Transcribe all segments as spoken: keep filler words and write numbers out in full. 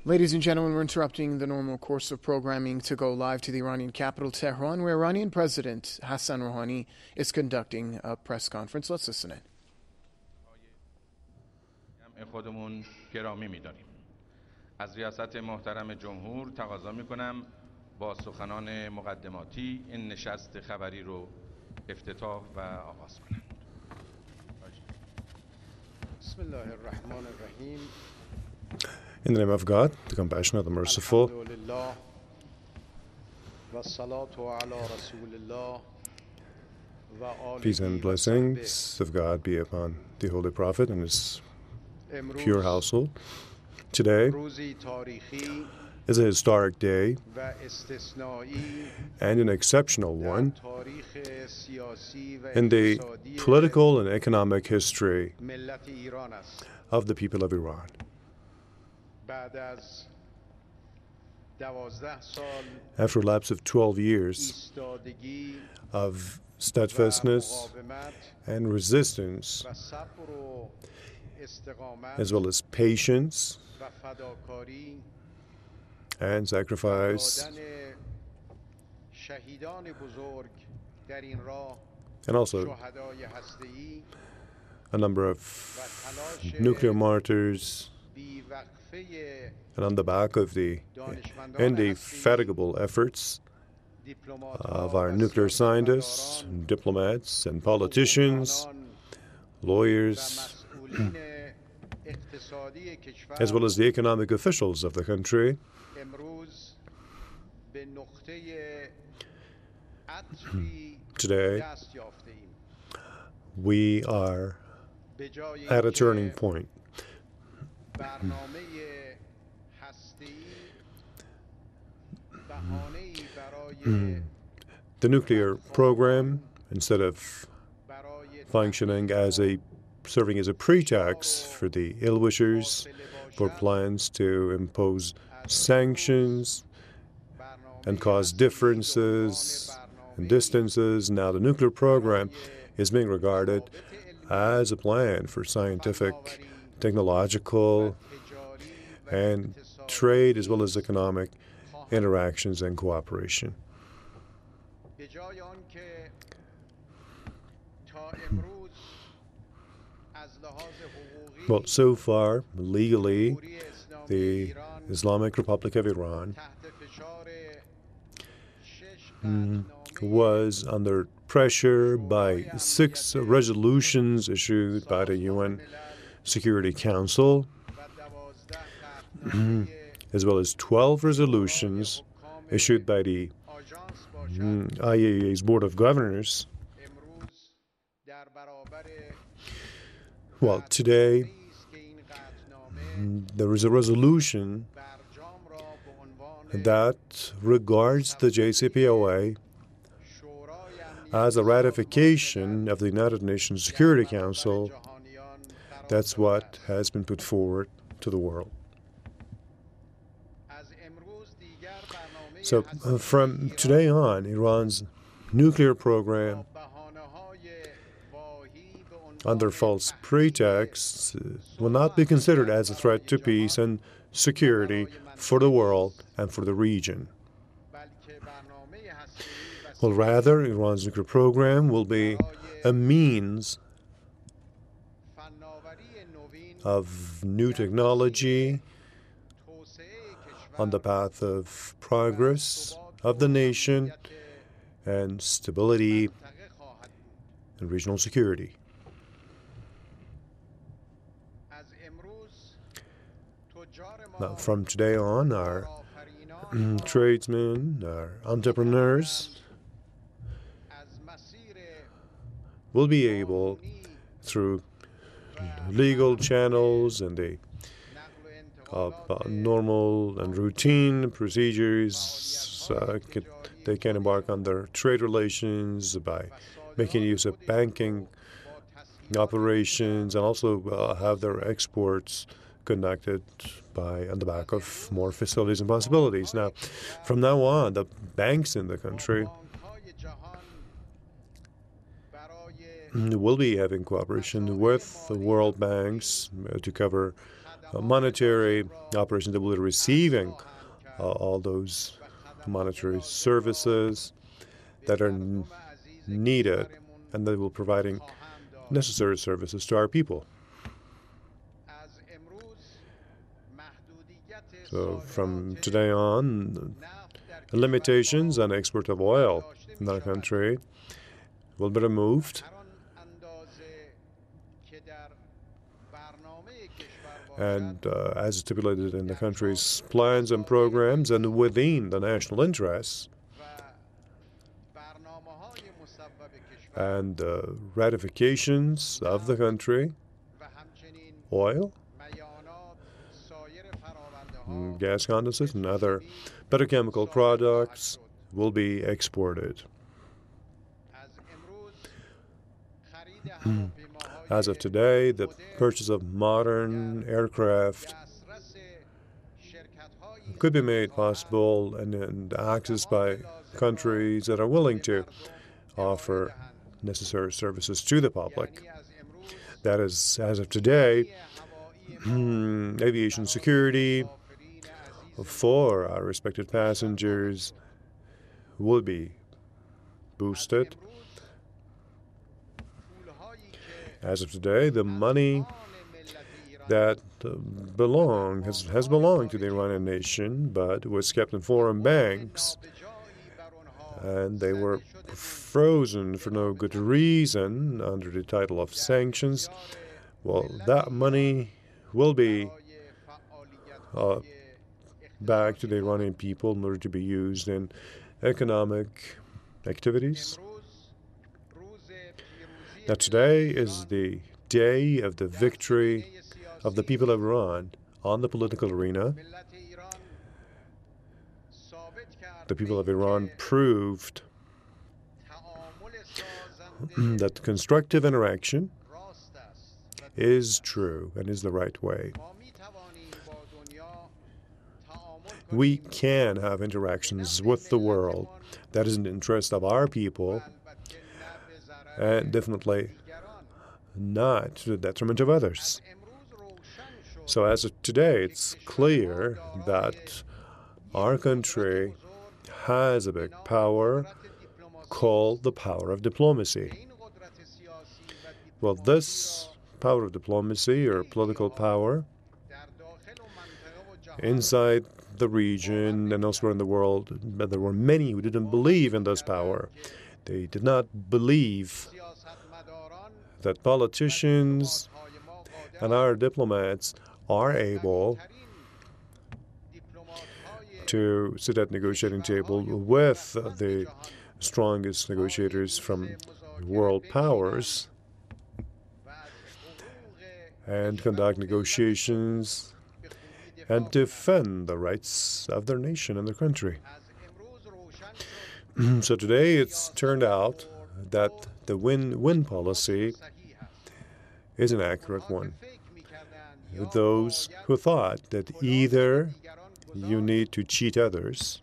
Ladies and gentlemen, we're interrupting the normal course of programming to go live to the Iranian capital, Tehran, where Iranian President Hassan Rouhani is conducting a press conference. Let's listen in. خودمون گرامی می‌داریم. از ریاست محترم جمهور تقاضا می‌کنم با سخنان مقدماتی این نشست خبری رو افتتاح و آغاز کنند. بسم الله الرحمن الرحیم. In the name of God, the compassionate, the merciful, peace and blessings of God be upon the Holy Prophet and his pure household. Today is a historic day and an exceptional one in the political and economic history of the people of Iran. After a lapse of twelve years of steadfastness and resistance, as well as patience and sacrifice, and also a number of nuclear martyrs, and on the back of the indefatigable efforts of our nuclear scientists, diplomats, and politicians, lawyers, as well as the economic officials of the country, today we are at a turning point. The nuclear program, instead of functioning as a serving as a pretext for the ill-wishers for plans to impose sanctions and cause differences and distances, now the nuclear program is being regarded as a plan for scientific, technological, and trade as well as economic interactions and cooperation. Well, so far, legally, the Islamic Republic of Iran mm, was under pressure by six resolutions issued by the U N Security Council, as well as twelve resolutions issued by the mm, I A E A's Board of Governors. Well, today there is a resolution that regards the J C P O A as a ratification of the United Nations Security Council. That's what has been put forward to the world. So uh, from today on, Iran's nuclear program, under false pretexts, uh, will not be considered as a threat to peace and security for the world and for the region. Well, rather, Iran's nuclear program will be a means of new technology on the path of progress of the nation and stability and regional security. Now, from today on, our tradesmen, our entrepreneurs will be able, through legal channels and the uh, uh, normal and routine procedures, uh, can, they can embark on their trade relations by making use of banking operations, and also uh, have their exports conducted by on the back of more facilities and possibilities. Now, from now on, the banks in the country will be having cooperation with the world banks to cover uh, monetary operations. They will be receiving uh, all those monetary services that are n- needed, and they will be providing necessary services to our people. So from today on, limitations on export of oil in our country will be removed, and uh, as stipulated in the country's plans and programs and within the national interests, and uh, ratifications of the country, oil, gas condensates, and other petrochemical products will be exported. As of today, the purchase of modern aircraft could be made possible and, and accessed by countries that are willing to offer necessary services to the public. That is, as of today, aviation security for our respected passengers will be boosted. As of today, the money that uh, belong has, has belonged to the Iranian nation, but was kept in foreign banks, and they were frozen for no good reason under the title of sanctions. Well, that money will be uh, back to the Iranian people in order to be used in economic activities. Now, today is the day of the victory of the people of Iran on the political arena. The people of Iran proved that constructive interaction is true and is the right way. We can have interactions with the world that is in the interest of our people, and definitely not to the detriment of others. So as of today, it's clear that our country has a big power called the power of diplomacy. Well, this power of diplomacy or political power inside the region and elsewhere in the world, there were many who didn't believe in this power. They did not believe that politicians and our diplomats are able to sit at negotiating table with the strongest negotiators from world powers and conduct negotiations and defend the rights of their nation and their country. So today it's turned out that the win-win policy is an accurate one. Those who thought that either you need to cheat others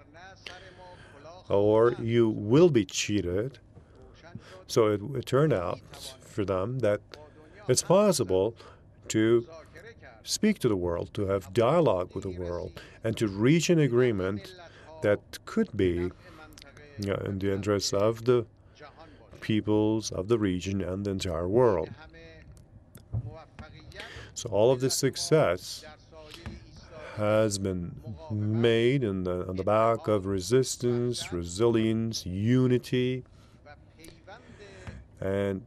or you will be cheated, so it, it turned out for them that it's possible to speak to the world, to have dialogue with the world, and to reach an agreement that could be you know, in the interests of the peoples of the region and the entire world. So all of this success has been made in the, on the back of resistance, resilience, unity, and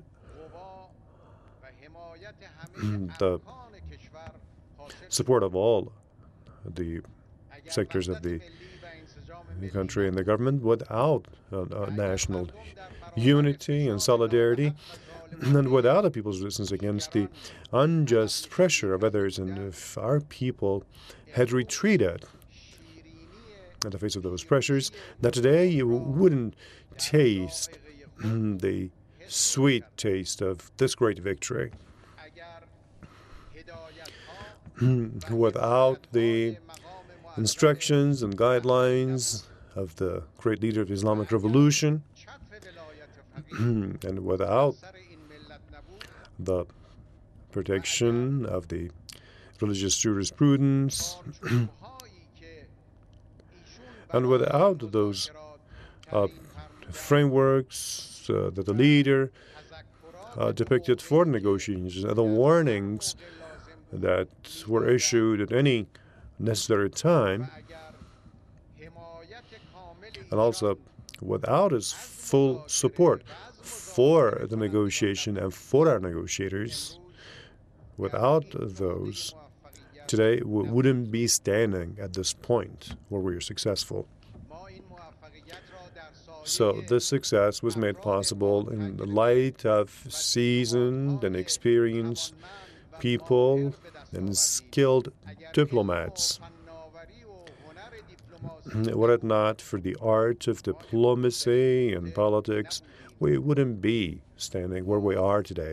the support of all the sectors of the country and the government. Without uh, uh, national unity and solidarity, and without the people's resistance against the unjust pressure of others, and if our people had retreated in the face of those pressures, that today you wouldn't taste the sweet taste of this great victory. Without the instructions and guidelines of the great leader of the Islamic Revolution, and without the protection of the religious jurisprudence. And without those uh, frameworks uh, that the leader uh, depicted for negotiations and the warnings that were issued at any necessary time, and also without his full support for the negotiation and for our negotiators, without those, today we wouldn't be standing at this point where we are successful. So this success was made possible in the light of seasoned and experienced people and skilled diplomats. Were it not for the art of diplomacy and politics, we wouldn't be standing where we are today.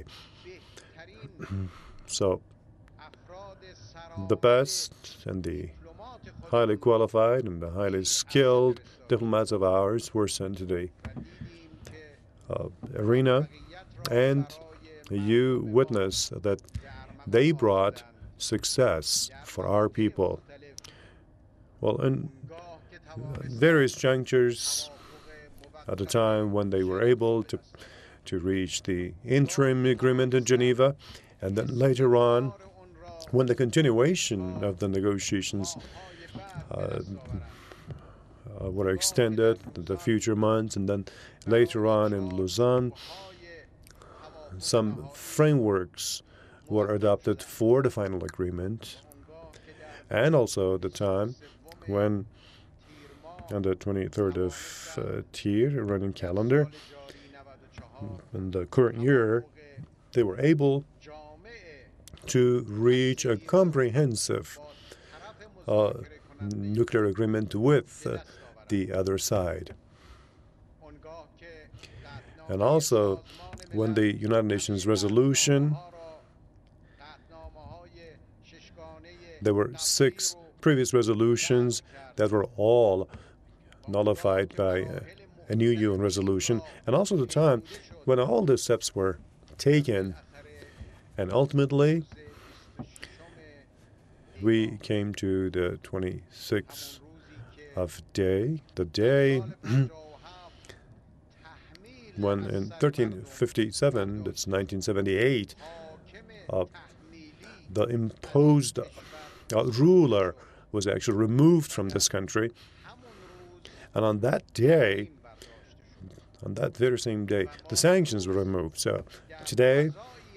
So the best and the highly qualified and the highly skilled diplomats of ours were sent to the uh, arena, and you witness that they brought success for our people. Well, in various junctures, at the time when they were able to to reach the interim agreement in Geneva, and then later on, when the continuation of the negotiations uh, uh, were extended to the future months, and then later on in Lausanne, some frameworks were adopted for the final agreement, and also the time when, on the twenty-third of uh, Tyr, running calendar, in the current year, they were able to reach a comprehensive uh, nuclear agreement with uh, the other side. And also, when the United Nations resolution, there were six previous resolutions that were all nullified by uh, a new U N resolution, and also the time when all the steps were taken, and ultimately we came to the twenty-sixth of day, the day when in thirteen fifty-seven, that's nineteen seventy-eight, uh, the imposed uh, ruler was actually removed from this country. And on that day, on that very same day, the sanctions were removed. So today,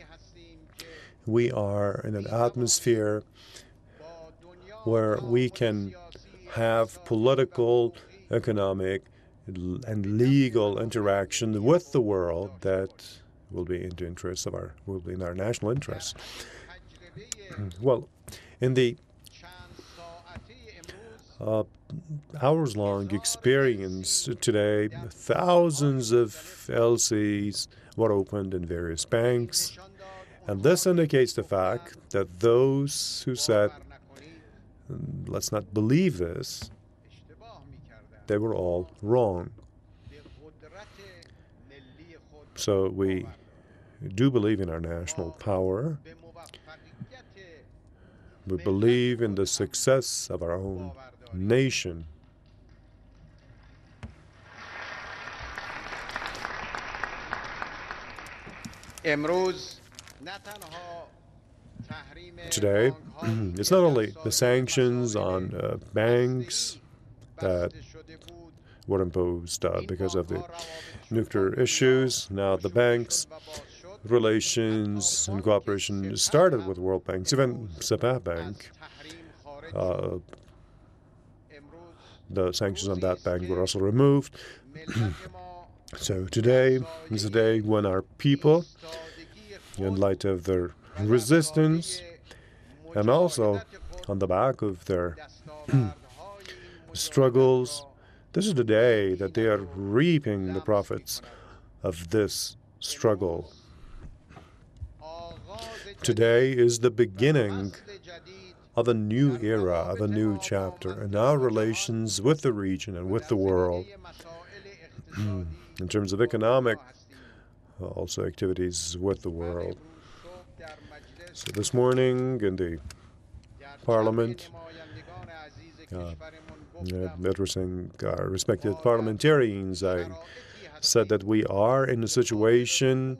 we are in an atmosphere where we can have political, economic, and legal interaction with the world that will be in the interest of our, will be in our national interests. Well, in the uh, hours-long experience today, thousands of L Cs were opened in various banks, and this indicates the fact that those who said, let's not believe this, they were all wrong. So we do believe in our national power. We believe in the success of our own nation. Today, it's not only the sanctions on uh, banks that were imposed uh, because of the nuclear issues. Now the banks' relations and cooperation started with World Bank. Even Sepah Bank, uh, the sanctions on that bank were also removed. So today is a day when our people, in light of their resistance, and also on the back of their struggles, this is the day that they are reaping the profits of this struggle. Today is the beginning of a new era, of a new chapter in our relations with the region and with the world. In terms of economic, also activities with the world. So this morning in the Parliament, uh, addressing our respected parliamentarians, I said that we are in a situation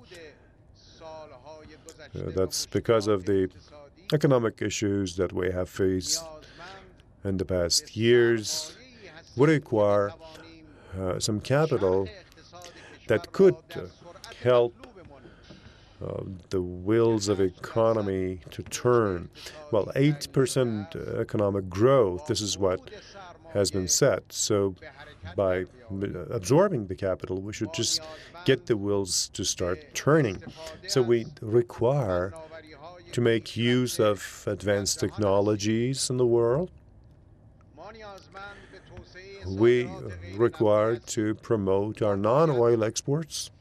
uh, that's because of the economic issues that we have faced in the past years, would require uh, some capital that could uh, help uh, the wheels of economy to turn. Well, eight percent economic growth, this is what has been set. So by absorbing the capital, we should just get the wheels to start turning. So we require to make use of advanced technologies in the world. We require to promote our non-oil exports.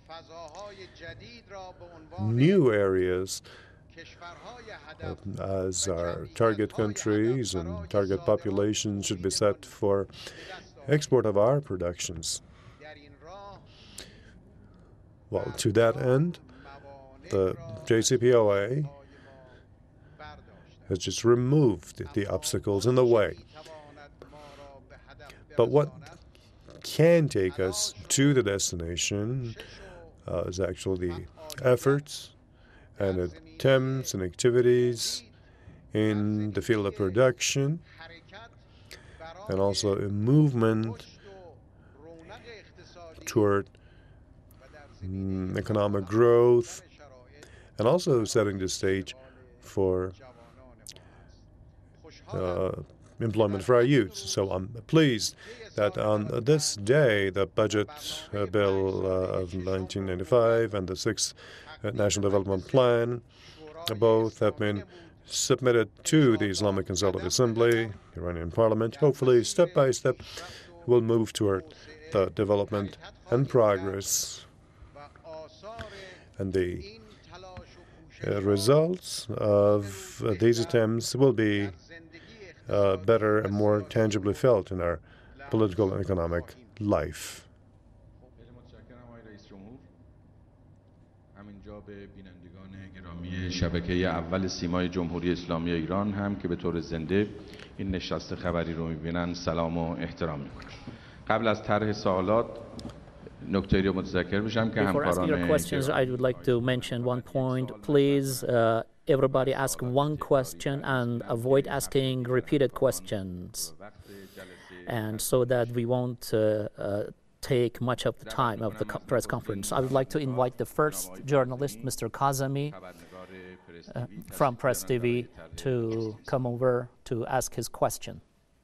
New areas uh, as our target countries and target populations should be set for export of our productions. Well, to that end, the J C P O A has just removed the obstacles in the way. But what can take us to the destination uh, is actually the efforts and attempts and activities in the field of production, and also a movement toward mm, economic growth, and also setting the stage for uh, employment for our youth. So I'm pleased that on this day, the budget uh, bill uh, of nineteen ninety-five and the sixth uh, National Development Plan uh, both have been submitted to the Islamic Consultative Assembly, Iranian Parliament. Hopefully, step by step, we'll move toward the development and progress. And the uh, results of uh, these attempts will be uh, better and more tangibly felt in our political and economic life. شبکه اول سیمای جمهوری اسلامی ایران هم که به طور زنده این نشست خبری رو می‌بینن سلام و احترام می‌کنم. قبل از طرح سوالات نکته رو متذکر میشم که Before asking your questions, I would like to mention one point. Please, uh, everybody ask one question and avoid asking repeated questions, and so that we won't uh, uh, take much of the time of the co press conference. I would like to invite the first journalist, Mister Kazemi, uh, from Press T V, to come over to ask his question.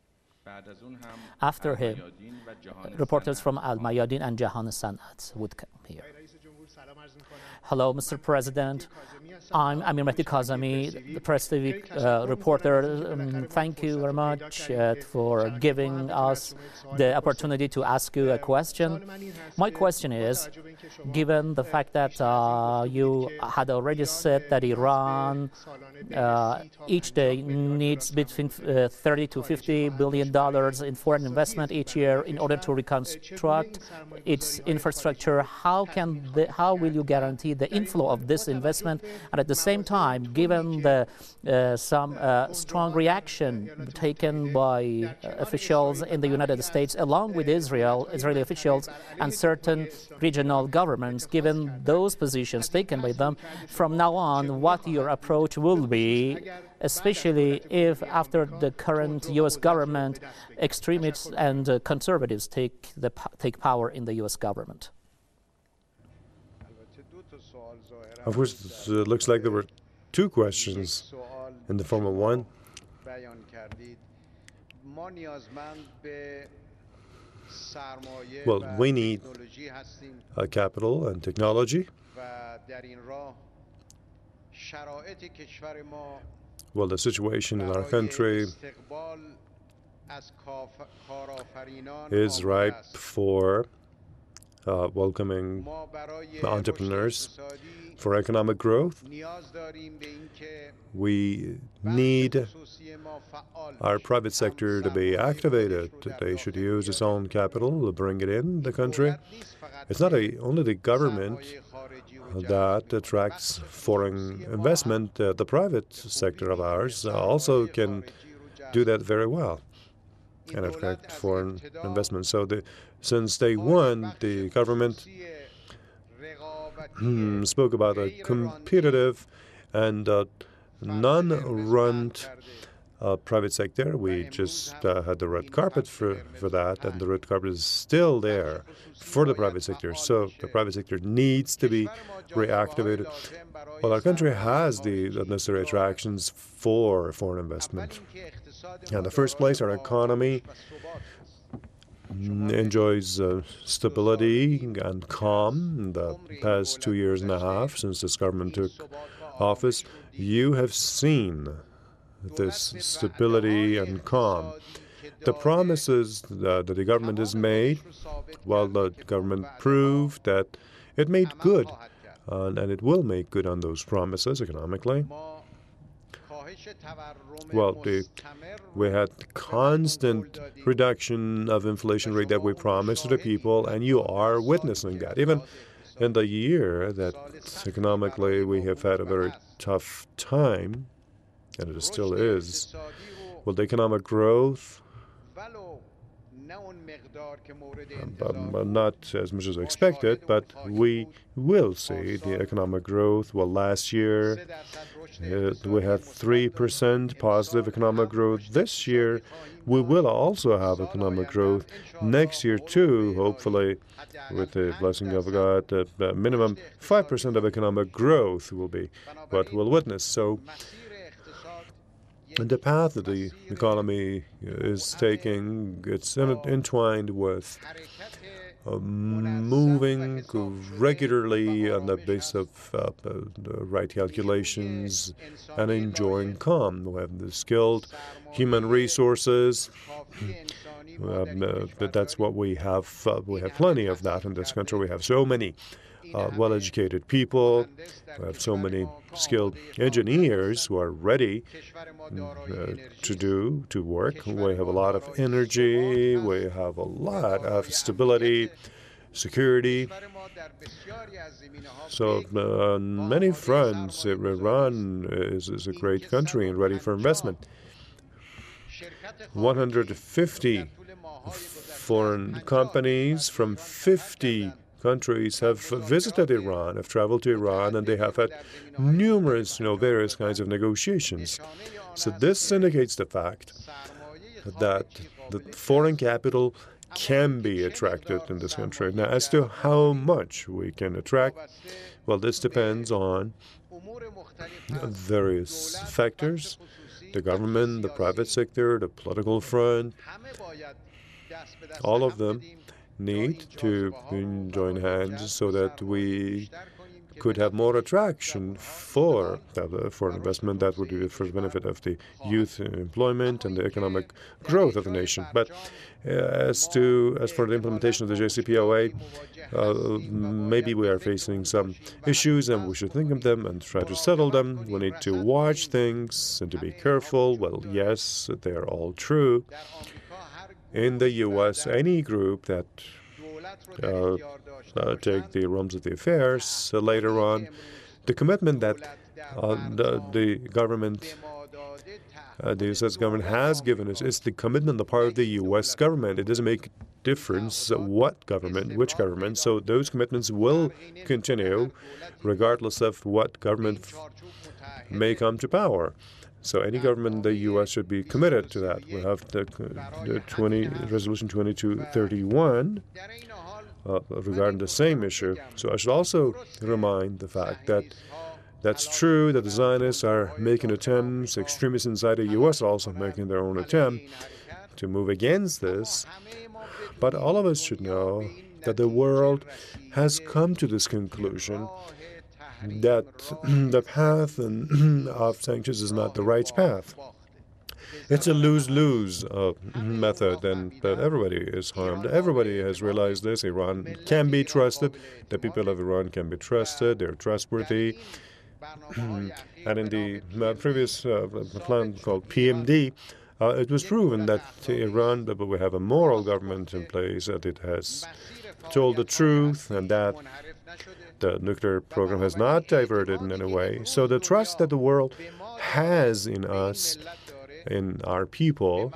After him, reporters from Al Mayadin and Jahan Sanat would come here. Hello, Mister President. I'm Amir Mehdi Kazemi, the Press T V uh, reporter. Um, thank you very much uh, for giving us the opportunity to ask you a question. My question is, given the fact that uh, you had already said that Iran uh, each day needs between uh, thirty to fifty billion dollars in foreign investment each year in order to reconstruct its infrastructure, how can the, how will you guarantee the inflow of this investment? And at the same time, given the uh, some uh, strong reaction taken by uh, officials in the United States, along with Israel, Israeli officials and certain regional governments, given those positions taken by them, from now on, what your approach will be, especially if after the current U S government, extremists and uh, conservatives take the take power in the U S government? Of course, it looks like there were two questions in the form of one. Well, we need uh, capital and technology. Well, the situation in our country is ripe for uh, welcoming entrepreneurs, for economic growth. We need our private sector to be activated. They should use its own capital to bring it in the country. It's not a, only the government that attracts foreign investment. Uh, the private sector of ours also can do that very well and attract foreign investment. So the, since day one, the government hmm, spoke about a competitive and uh, non-run uh, private sector. We just uh, had the red carpet for, for that, and the red carpet is still there for the private sector. So the private sector needs to be reactivated. Well, our country has the necessary attractions for foreign investment. In the first place, our economy enjoys uh, stability and calm in the past two years and a half since this government took office. You have seen this stability and calm. The promises that the government has made, well, the government proved that it made good, uh, and it will make good on those promises economically. Well, the, we had constant reduction of inflation rate that we promised to the people, and you are witnessing that. Even in the year that economically we have had a very tough time, and it still is, well, the economic growth, um, not as much as expected, but we will see the economic growth. Well, last year uh, we had three percent positive economic growth. This year we will also have economic growth. Next year too, hopefully, with the blessing of God, uh, uh, minimum five percent of economic growth will be what we'll witness. So and the path that the economy is taking, it's entwined with uh, moving regularly on the basis of uh, the right calculations and enjoying calm. We have the skilled human resources. Um, uh, but that's what we have. Uh, we have plenty of that in this country. We have so many uh, well-educated people. We have so many skilled engineers who are ready uh, to do, to work. We have a lot of energy. We have a lot of stability, security. So uh, on many fronts, Iran is, is a great country and ready for investment. one hundred fifty foreign companies from fifty countries have visited Iran, have traveled to Iran, and they have had numerous, you know, various kinds of negotiations. So this indicates the fact that the foreign capital can be attracted in this country. Now, as to how much we can attract, well, this depends on various factors. The government, the private sector, the political front, all of them need to join hands so that we could have more attraction for uh, for investment that would be for the benefit of the youth employment and the economic growth of the nation. But uh, as to as for the implementation of the J C P O A, uh, maybe we are facing some issues and we should think of them and try to settle them. We need to watch things and to be careful. Well, yes, they are all true. In the U S, any group that uh, uh, take the realms of the affairs uh, later on, the commitment that uh, the, the government, uh, the U S government has given us is the commitment on the part of the U S government. It doesn't make a difference what government, which government. So those commitments will continue regardless of what government may come to power. So any government in the U S should be committed to that. We have the, the twenty, Resolution twenty-two thirty-one uh, regarding the same issue. So I should also remind the fact that that's true that the Zionists are making attempts, extremists inside the U S are also making their own attempt to move against this. But all of us should know that the world has come to this conclusion that the path of sanctions is not the right path. It's a lose-lose uh, method, and that everybody is harmed. Everybody has realized this. Iran can be trusted. The people of Iran can be trusted. They're trustworthy. And in the uh, previous uh, plan called P M D, uh, it was proven that Iran, but we have a moral government in place, that it has told the truth, and that the nuclear program has not diverted in any way. So the trust that the world has in us in our people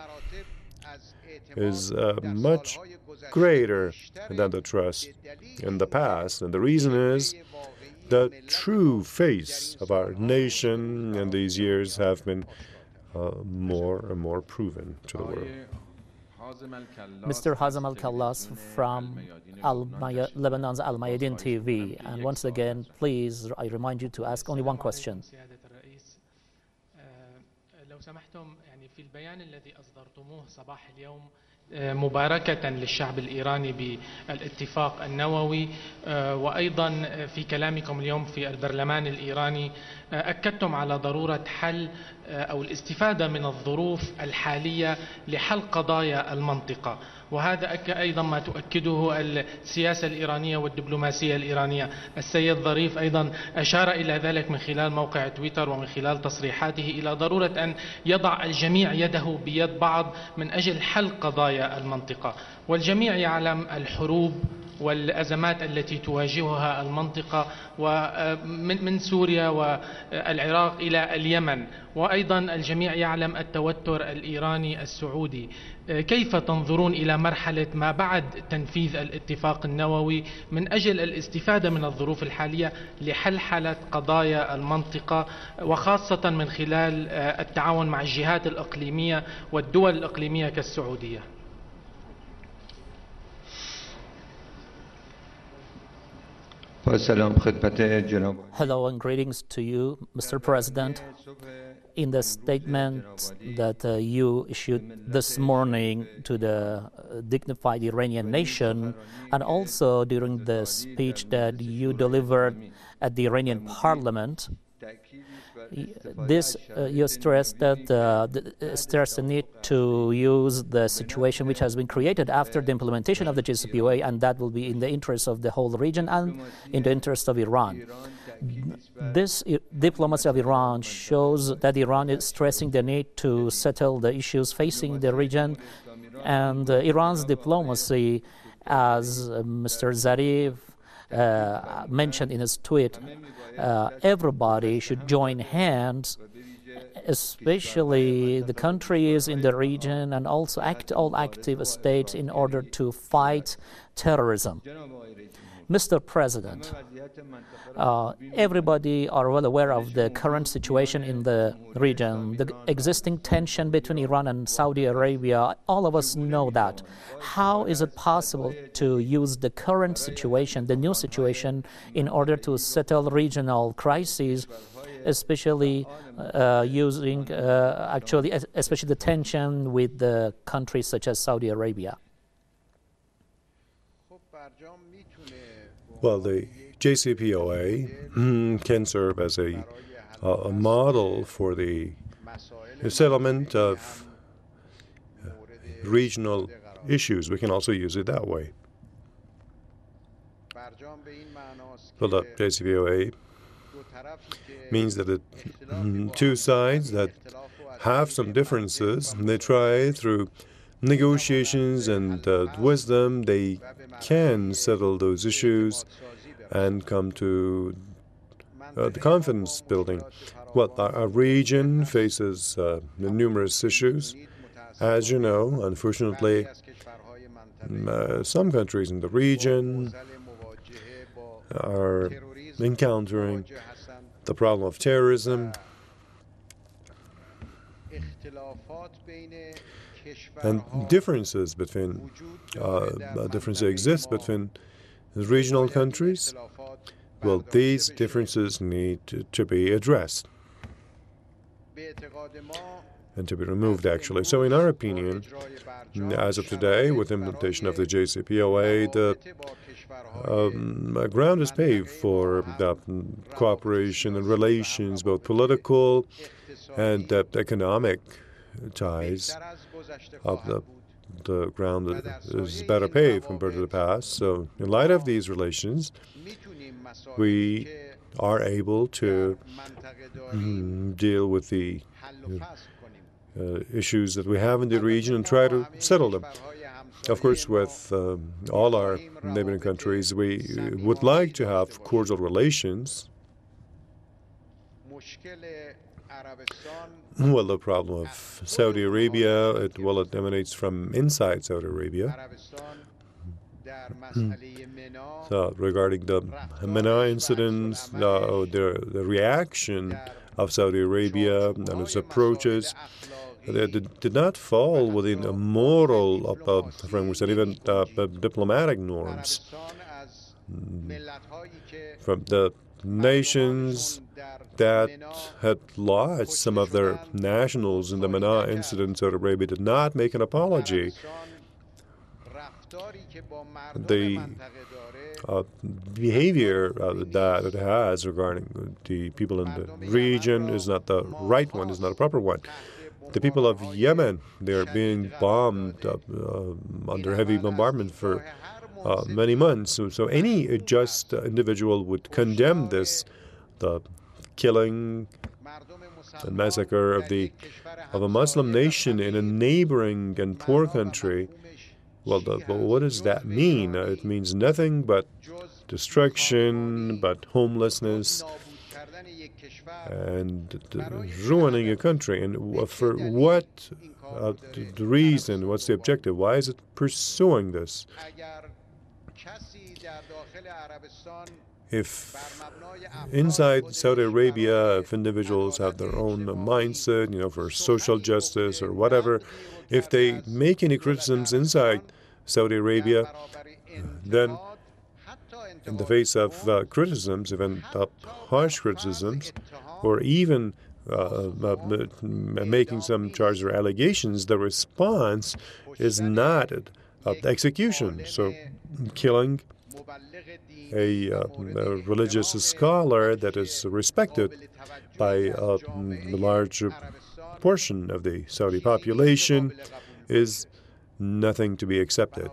is uh, much greater than the trust in the past. And the reason is the true face of our nation in these years have been uh, more and more proven to the world. Mister Hazem Al-Kallas from Al Lebanon's Al Mayadeen T V. And once again, please, I remind you to ask only one question. مباركة للشعب الإيراني بالاتفاق النووي، وأيضا في كلامكم اليوم في البرلمان الإيراني أكدتم على ضرورة حل أو الاستفادة من الظروف الحالية لحل قضايا المنطقة، وهذا أيضا ما تؤكده السياسة الإيرانية والدبلوماسية الإيرانية. السيد ظريف أيضا أشار إلى ذلك من خلال موقع تويتر ومن خلال تصريحاته إلى ضرورة أن يضع الجميع يده بيد بعض من أجل حل قضايا المنطقة، والجميع يعلم الحروب والأزمات التي تواجهها المنطقة ومن من سوريا والعراق إلى اليمن، وأيضا الجميع يعلم التوتر الإيراني السعودي. كيف تنظرون إلى مرحلة ما بعد تنفيذ الاتفاق النووي من أجل الاستفادة من الظروف الحالية لحلحلة قضايا المنطقة، وخاصة من خلال التعاون مع الجهات الإقليمية والدول الإقليمية كالسعودية؟ Hello and greetings to you, Mister President. In the statement that uh, you issued this morning to the dignified Iranian nation, and also during the speech that you delivered at the Iranian parliament, this uh, you stressed that uh, the, stressed the need to use the situation which has been created after the implementation of the J C P O A, and that will be in the interest of the whole region and in the interest of Iran. This I- diplomacy of Iran shows that Iran is stressing the need to settle the issues facing the region, and uh, Iran's diplomacy, as uh, Mister Zarif uh, mentioned in his tweet, uh, everybody should join hands, especially the countries in the region and also act, all active states, in order to fight terrorism. Mister President, uh, everybody are well aware of the current situation in the region, the existing tension between Iran and Saudi Arabia. All of us know that. How is it possible to use the current situation, the new situation, in order to settle regional crises, especially uh, using, uh, actually, especially the tension with the countries such as Saudi Arabia? Well, the J C P O A can serve as a, a model for the settlement of regional issues. We can also use it that way. Well, the J C P O A means that the two sides that have some differences, they try through negotiations and uh, wisdom, they can settle those issues and come to uh, the confidence building. Well, our, our region faces uh, numerous issues. As you know, unfortunately, uh, some countries in the region are encountering the problem of terrorism, and differences between uh, differences exist between regional countries. Well, these differences need to, to be addressed and to be removed, actually. So in our opinion, as of today, with implementation of the J C P O A, the um, ground is paved for uh, cooperation and relations, both political and uh, economic ties. Of the, the ground is better paved compared to the past. So in light of these relations, we are able to mm, deal with the uh, issues that we have in the region and try to settle them. Of course, with uh, all our neighboring countries, we would like to have cordial relations. Well, the problem of Saudi Arabia, it, well, it emanates from inside Saudi Arabia. So, regarding the Mina incidents, uh, the, the reaction of Saudi Arabia and its approaches, they did, did not fall within a moral uh, framework and even uh, diplomatic norms. From the nations that had lost some of their nationals in the Mina incident, Saudi Arabia did not make an apology. The uh, behavior uh, that it has regarding the people in the region is not the right one, is not a proper one. The people of Yemen, they are being bombed uh, uh, under heavy bombardment for uh, many months. So, so any just individual would condemn this, the killing and massacre of the of a Muslim nation in a neighboring and poor country. Well, the, but what does that mean? Uh, it means nothing but destruction, but homelessness, and uh, ruining a country. And for what uh, the reason? What's the objective? Why is it pursuing this? If inside Saudi Arabia, if individuals have their own mindset, you know, for social justice or whatever, if they make any criticisms inside Saudi Arabia, then in the face of uh, criticisms, even uh, harsh criticisms, or even uh, uh, making some charges or allegations, the response is not uh, execution. So killing a, uh, a religious scholar that is respected by uh, a large portion of the Saudi population is nothing to be accepted.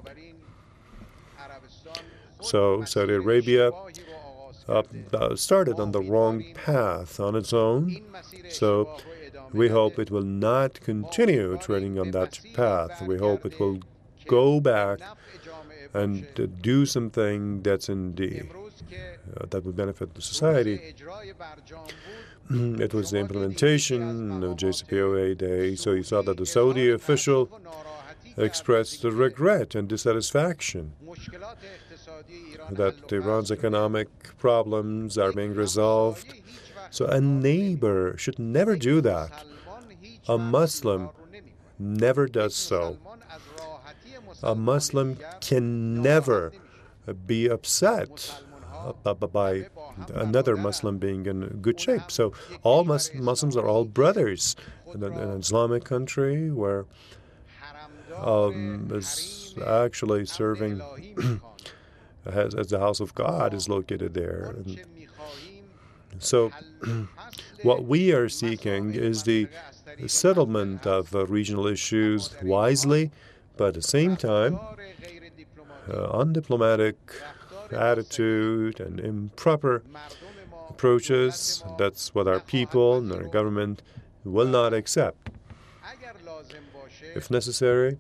So Saudi Arabia uh, uh, started on the wrong path on its own. So we hope it will not continue treading on that path. We hope it will go back and uh, do something that's in the uh, that would benefit the society. It was the implementation of J C P O A Day. So you saw that the Saudi official expressed regret and dissatisfaction that Iran's economic problems are being resolved. So a neighbor should never do that. A Muslim never does so. A Muslim can never be upset by another Muslim being in good shape. So all Mus- Muslims are all brothers in an Islamic country where um, is actually serving as, as the house of God is located there. And so what we are seeking is the settlement of uh, regional issues wisely, but at the same time, uh, undiplomatic attitude and improper approaches, that's what our people and our government will not accept. If necessary,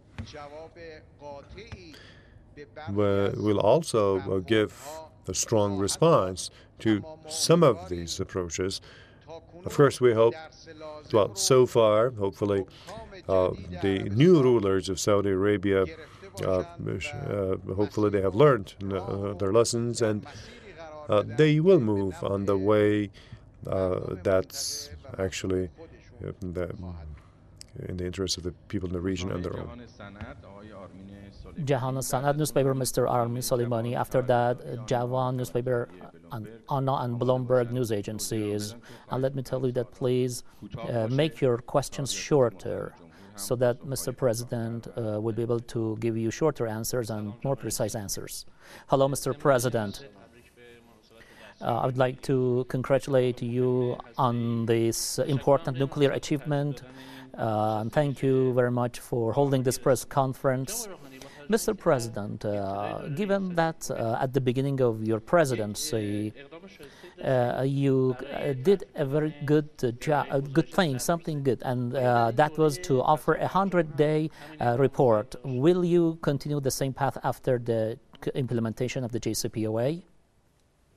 we'll also give a strong response to some of these approaches. Of course, we hope, well, so far, hopefully, uh, the new rulers of Saudi Arabia, uh, uh, hopefully they have learned uh, their lessons, and uh, they will move on the way uh, that's actually uh, the, in the interest of the people in the region and their own. Jahan Sanat newspaper, Mister Armin Soleimani. After that, uh, Javan newspaper, and Anna and Bloomberg news agencies. And let me tell you that please uh, make your questions shorter so that Mister President uh, will be able to give you shorter answers and more precise answers. Hello, Mister President. Uh, I would like to congratulate you on this important nuclear achievement. Uh, and thank you very much for holding this press conference. Mister President, uh, given that uh, at the beginning of your presidency, uh, you uh, did a very good uh, job, a good thing, something good, and uh, that was to offer a hundred-day uh, report. Will you continue the same path after the implementation of the J C P O A?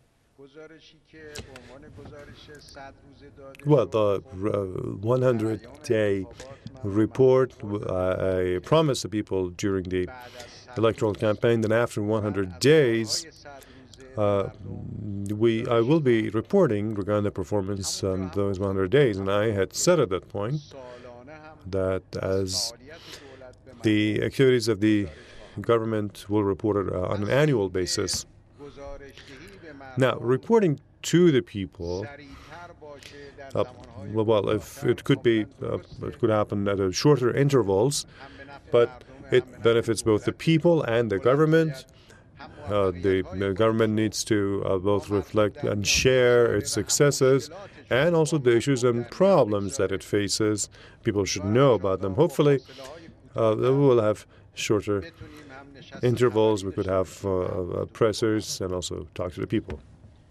Well, the one hundred day report, uh, I promised the people during the electoral campaign that after one hundred days, uh, we I will be reporting regarding the performance on those one hundred days. And I had said at that point that as the activities of the government will report it uh, on an annual basis. Now, reporting to the people, uh, well, if it could be, uh, it could happen at a shorter intervals, but it benefits both the people and the government. Uh, the, the government needs to uh, both reflect and share its successes and also the issues and problems that it faces. People should know about them. Hopefully, uh, we will have shorter intervals. We could have uh, uh, pressers and also talk to the people.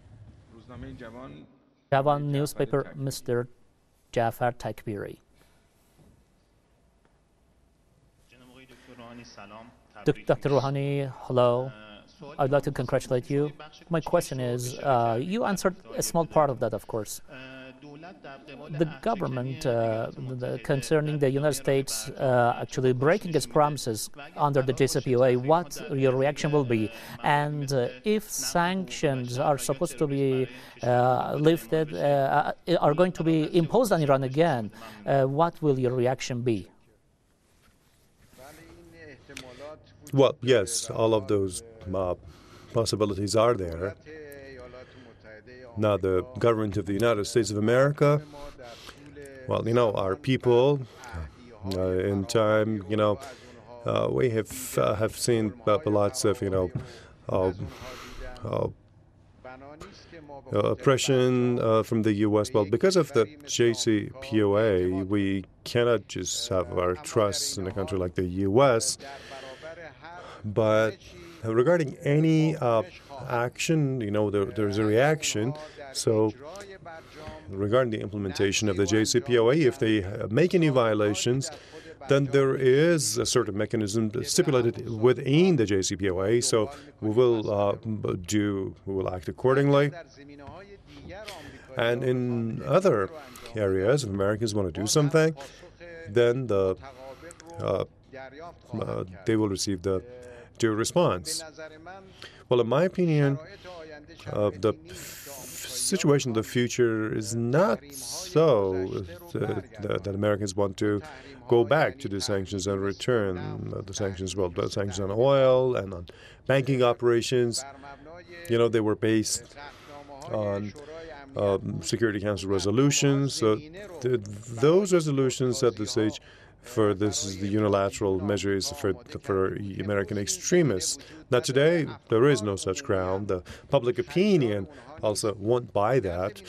Javan newspaper, Mister Jafar Takbiri. Doctor Rouhani, hello. I'd like to congratulate you. My question is, uh, you answered a small part of that, of course. The government, uh, the, concerning the United States uh, actually breaking its promises under the J C P O A, what your reaction will be? And uh, if sanctions are supposed to be uh, lifted, uh, are going to be imposed on Iran again, uh, what will your reaction be? Well, yes, all of those uh, possibilities are there. Now, the government of the United States of America, well, you know, our people, uh, in time, you know, uh, we have uh, have seen uh, lots of, you know, uh, uh, uh, oppression uh, from the U S Well, because of the J C P O A, we cannot just have our trust in a country like the U S But regarding any uh, action, you know, there, there's a reaction. So regarding the implementation of the J C P O A, if they make any violations, then there is a sort of mechanism stipulated within the J C P O A. So we will uh, do, we will act accordingly. And in other areas, if Americans want to do something, then the uh, uh, they will receive the due response. Well, in my opinion, uh, the situation in the future is not so uh, that, that Americans want to go back to the sanctions and return uh, the sanctions, well, the sanctions on oil and on banking operations. You know, they were based on um, Security Council resolutions. So th those resolutions set the stage for this is the unilateral measures for, for American extremists. Now, today, there is no such ground. The public opinion also won't buy that.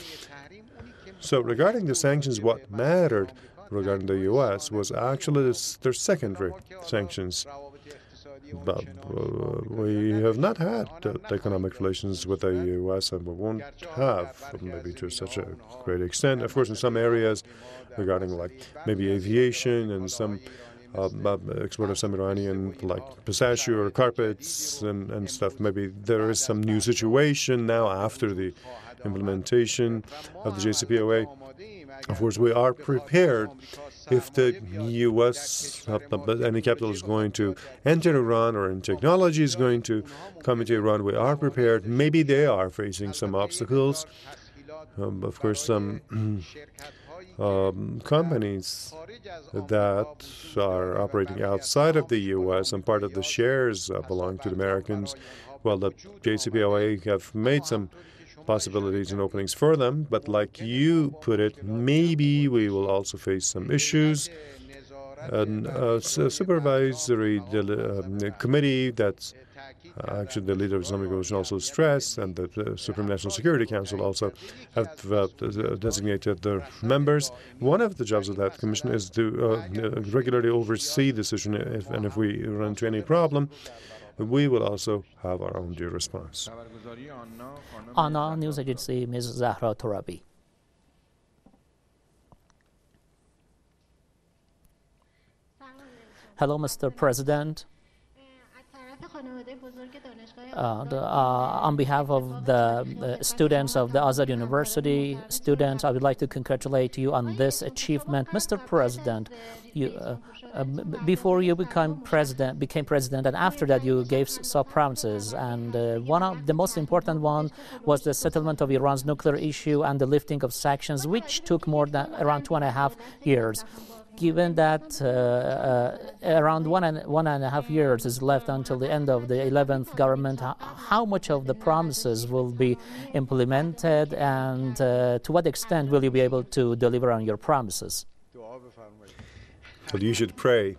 So regarding the sanctions, what mattered regarding the U S was actually this, their secondary sanctions. But uh, we have not had uh, economic relations with the U S and we won't have, maybe to such a great extent. Of course, in some areas regarding like maybe aviation and some uh, export of some Iranian like pistachio or carpets and, and stuff, maybe there is some new situation now after the implementation of the J C P O A. Of course, we are prepared if the U S, uh, any capital is going to enter Iran or any technology is going to come into Iran, we are prepared. Maybe they are facing some obstacles. Um, of course, some um, companies that are operating outside of the U S and part of the shares uh, belong to the Americans. Well, the J C P O A have made some possibilities and openings for them, but like you put it, maybe we will also face some issues. An uh, supervisory uh, committee that's uh, actually the leader of the Islamic Coalition also stressed, and the uh, Supreme National Security Council also have uh, designated their members. One of the jobs of that commission is to uh, regularly oversee the decision, if, and if we run into any problem, we will also have our own due response. Anna News Agency, Miz Zahra Torabi. Hello, Mister President. Uh, the, uh, on behalf of the uh, students of the Azad University, students, I would like to congratulate you on this achievement. Mister President, you, uh, uh, before you became president, became president, and after that you gave some promises, and uh, one of the most important one was the settlement of Iran's nuclear issue and the lifting of sanctions, which took more than around two and a half years. Given that uh, uh, around one and one and a half years is left until the end of the eleventh government, how much of the promises will be implemented, and uh, to what extent will you be able to deliver on your promises? Well, you should pray.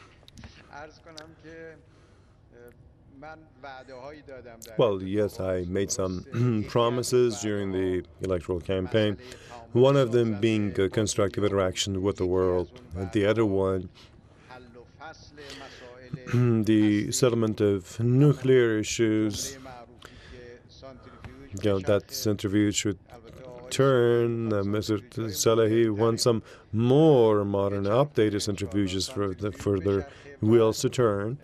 Well, yes, I made some promises during the electoral campaign, one of them being a constructive interaction with the world, and the other one, the settlement of nuclear issues. You know, that centrifuge should turn. Uh, Mister Salehi wants some more modern, updated centrifuges for the further wheels to turn.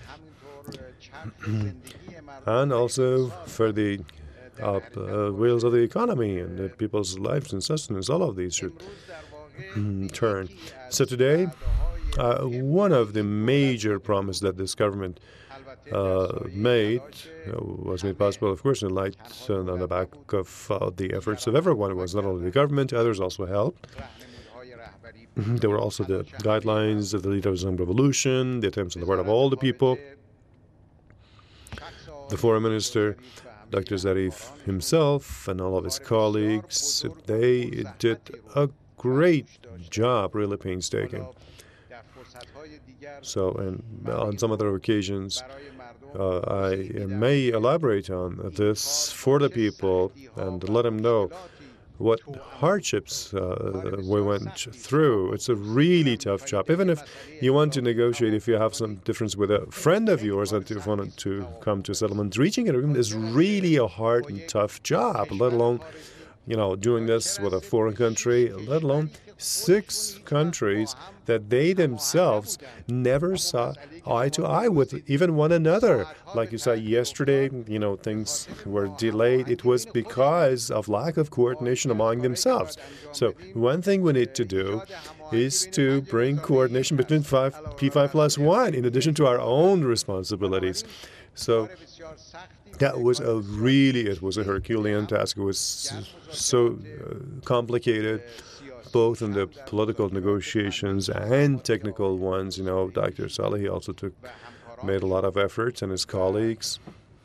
And also for the up uh, wheels of the economy and the people's lives and sustenance, all of these should mm, turn. So today, uh, one of the major promises that this government uh, made uh, was made possible, of course, in light and on the back of uh, the efforts of everyone. It was not only the government, others also helped. There were also the guidelines of the Leader of the Islamic Revolution, the attempts on the part of all the people. The foreign minister, Doctor Zarif himself, and all of his colleagues, they did a great job, really painstaking. So, and on some other occasions, uh, I may elaborate on this for the people and let them know what hardships uh, we went through. It's a really tough job. Even if you want to negotiate, if you have some difference with a friend of yours and you want to come to a settlement, reaching an agreement is really a hard and tough job, let alone, you know, doing this with a foreign country, let alone six countries that they themselves never saw eye to eye with even one another. Like you said yesterday, you know, things were delayed. It was because of lack of coordination among themselves. So one thing we need to do is to bring coordination between five, P five plus one, in addition to our own responsibilities. So that was a really, it was a Herculean task. It was so uh, complicated, both in the political negotiations and technical ones. You know, Doctor Salehi also took, made a lot of efforts, and his colleagues.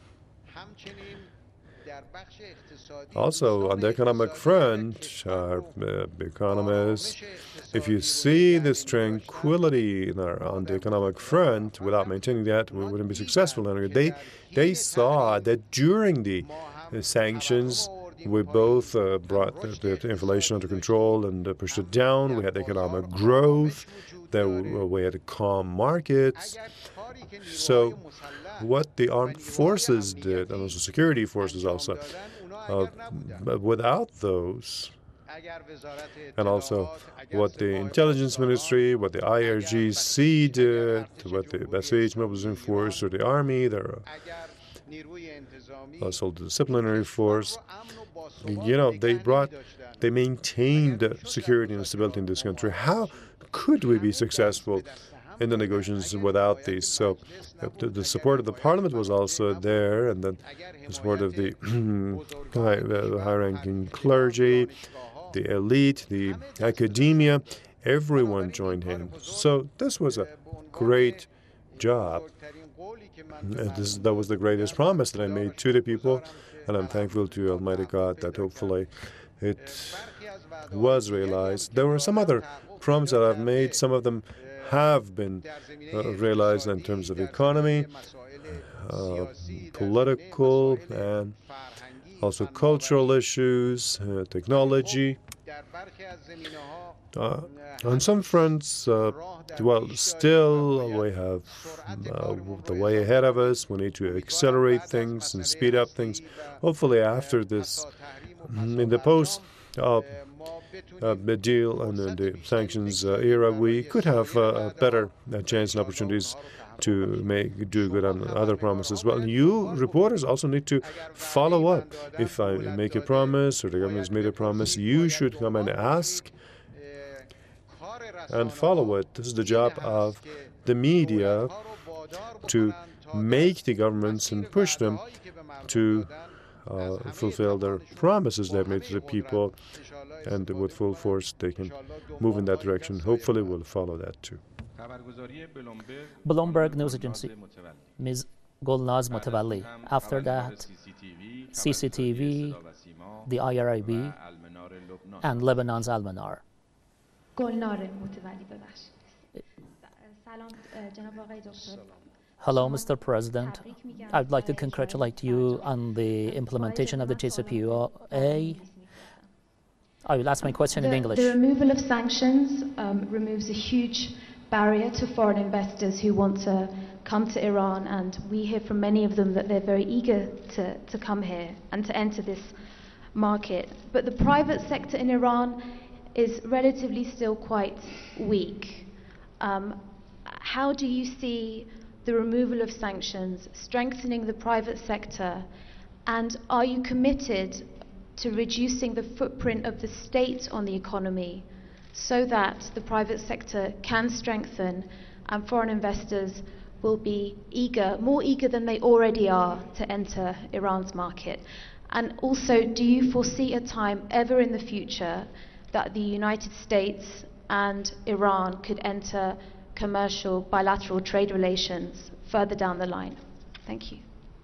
Also, on the economic front, our uh, economists, if you see this tranquility in our, on the economic front, without maintaining that, we wouldn't be successful. And they, they saw that during the uh, sanctions, we both uh, brought the, the inflation under control and uh, pushed it down. We had economic growth. There we had calm markets. So what the armed forces did, and also security forces also, uh, without those, and also what the intelligence ministry, what the I R G C did, what the Basij Mobilizing Force or the army, there also the disciplinary force, you know, they brought, they maintained security and stability in this country. How could we be successful in the negotiations without these? So uh, the, the support of the parliament was also there, and then the support of the high, uh, high-ranking clergy, the elite, the academia, everyone joined hands. So this was a great job. And this, that was the greatest promise that I made to the people, and I'm thankful to Almighty God that hopefully it was realized. There were some other promises that I've made. Some of them have been uh, realized in terms of economy, uh, political, and also cultural issues, uh, technology. Uh, on some fronts, uh, well, still we have uh, the way ahead of us. We need to accelerate things and speed up things. Hopefully after this, in the post uh, uh, deal and in the sanctions uh, era, we could have uh, a better uh, chance and opportunities to make do good on other promises. Well, you reporters also need to follow up. If I make a promise or the government has made a promise, you should come and ask and follow it. This is the job of the media, to make the governments and push them to uh, fulfill their promises they've made to the people, and with full force they can move in that direction. Hopefully we'll follow that too. Bloomberg News Agency, Miz Golnaz Mutawalli. After that, C C T V, the I R I B, and Lebanon's Al-Manar. Hello, Mister President. I'd like to congratulate you on the implementation of the J C P O A. I will ask my question the, in English. The removal of sanctions um, removes a huge barrier to foreign investors who want to come to Iran, and we hear from many of them that they're very eager to, to come here and to enter this market. But the private sector in Iran is relatively still quite weak. Um, how do you see the removal of sanctions strengthening the private sector, and are you committed to reducing the footprint of the state on the economy so that the private sector can strengthen and foreign investors will be eager, more eager than they already are, to enter Iran's market? And also, do you foresee a time ever in the future that the United States and Iran could enter commercial bilateral trade relations further down the line? Thank you.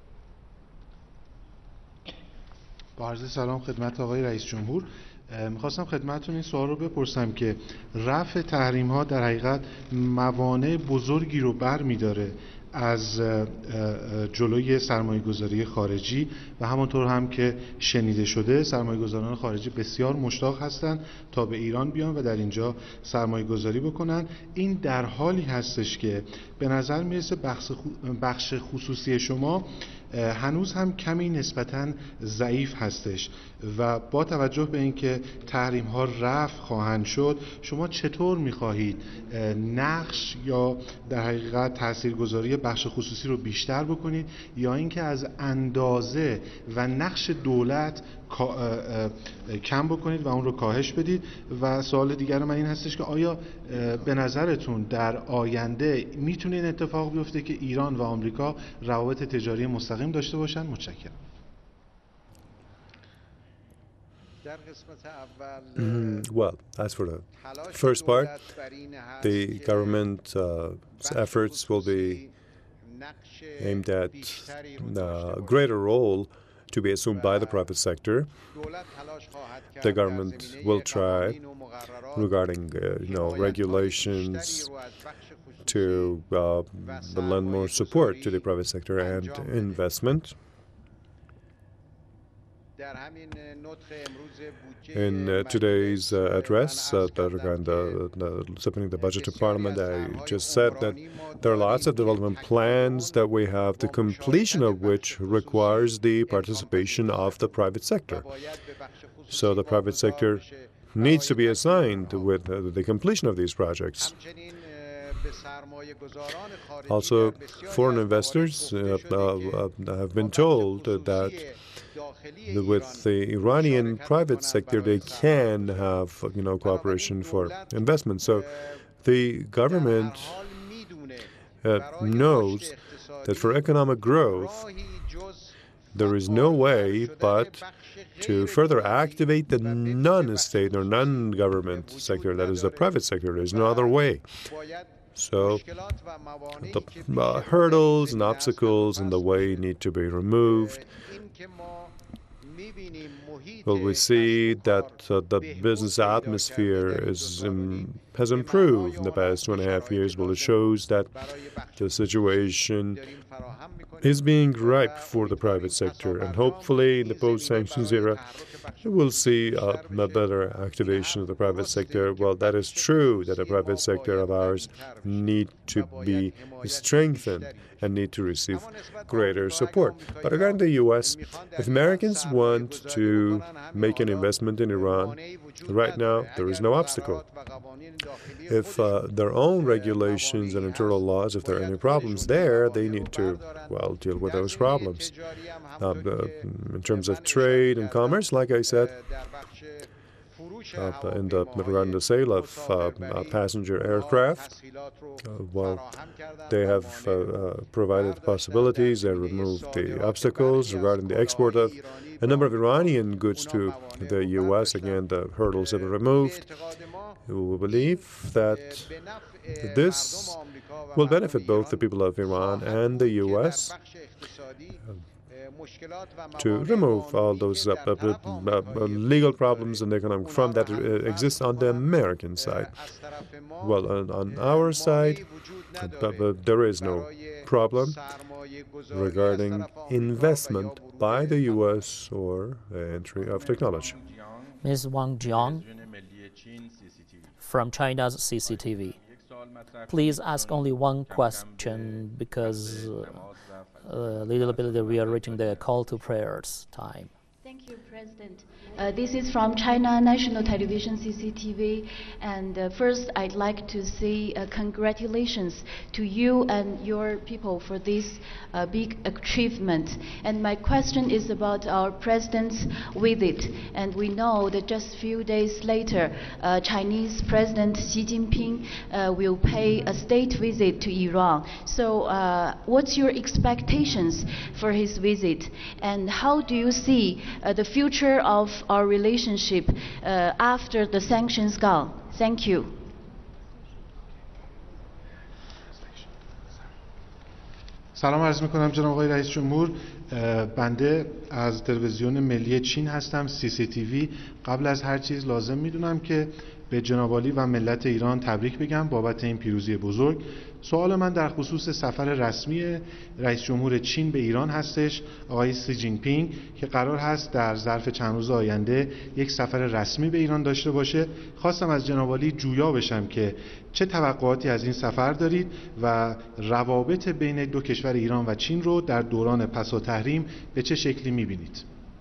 با عرض سلام خدمت آقای رئیس جمهور. میخواستم خدمتتون این سوال رو بپرسم که رفع تحریم ها در حقیقت موانع بزرگی رو بر می‌داره از جلوی سرمایه گذاری خارجی، و همانطور هم که شنیده شده سرمایه گذاران خارجی بسیار مشتاق هستند تا به ایران بیان و در اینجا سرمایه گذاری بکنن. این در حالی هستش که به نظر میرسه بخش خصوصی شما هنوز هم کمی نسبتاً ضعیف هستش، و با توجه به اینکه تحریم ها رفع خواهند شد، شما چطور میخواهید نقش یا در حقیقت تاثیرگذاری بخش خصوصی رو بیشتر بکنید، یا اینکه از اندازه و نقش دولت کم بکنید و اون رو کاهش بدید؟ و سوال دیگر من این هستش که آیا به نظرتون در آینده میتونه این اتفاق بیفته که ایران و آمریکا روابط تجاری مستقیم داشته باشن؟ متشکرم. Mm, well, as for the first part, the government's uh, efforts will be aimed at a greater role to be assumed by the private sector. The government will try, regarding uh, you know regulations, to uh, lend more support to the private sector and investment. In uh, today's uh, address, uh, regarding the, the submitting the budget to Parliament, I just said that there are lots of development plans that we have, the completion of which requires the participation of the private sector. So the private sector needs to be assigned with uh, the completion of these projects. Also, foreign investors uh, uh, have been told that with the Iranian private sector, they can have, you know, cooperation for investment. So the government uh, knows that for economic growth, there is no way but to further activate the non-state or non-government sector, that is the private sector. There is no other way. So the uh, hurdles and obstacles in the way need to be removed. Well, we see that uh, the business atmosphere is um, has improved in the past two and a half years. Well, it shows that the situation is being ripe for the private sector, and hopefully in the post-sanctions era, we'll see uh, a better activation of the private sector. Well, that is true that the private sector of ours need to be strengthened and need to receive greater support. But regarding the U S, if Americans want to make an investment in Iran, right now there is no obstacle. If uh, their own regulations and internal laws, if there are any problems there, they need to, well, deal with those problems. Uh, in terms of trade and commerce, like I said, Uh, in the regarding the sale of uh, uh, passenger aircraft, uh, well, they have uh, uh, provided possibilities and removed the obstacles regarding the export of a number of Iranian goods to the U S. Again, the hurdles have been removed. We believe that this will benefit both the people of Iran and the U S. to remove all those uh, uh, uh, legal problems and economic from that uh, exist on the American side. Well, on, on our side, uh, uh, there is no problem regarding investment by the U S or the entry of technology. Miz Wang Jiang from China's C C T V. Please ask only one question because uh, a little bit we are reaching the call to prayers time. Thank you, President. Uh, this is from China National Television C C T V, and uh, first I'd like to say uh, congratulations to you and your people for this uh, big achievement. And my question is about our President's visit. And we know that just a few days later, uh, Chinese President Xi Jinping uh, will pay a state visit to Iran. So uh, what's your expectations for his visit? And how do you see uh, the future of our relationship uh, after the sanctions gone? Thank you. سلام عرض میکنم جناب آقای رئیس جمهور. بنده از تلویزیون ملی چین هستم، سی سی تی وی. قبل از هر چیز لازم میدونم که به جناب عالی و ملت ایران تبریک بگم بابت این پیروزی بزرگ. سوال من در خصوص سفر رسمی رئیس جمهور چین به ایران هستش، آقای سی جین پینگ، که قرار هست در ظرف چند روز آینده یک سفر رسمی به ایران داشته باشه. خواستم از جناب عالی جویا بشم که چه توقعاتی از این سفر دارید و روابط بین دو کشور ایران و چین رو در دوران پسا تحریم به چه شکلی می‌بینید؟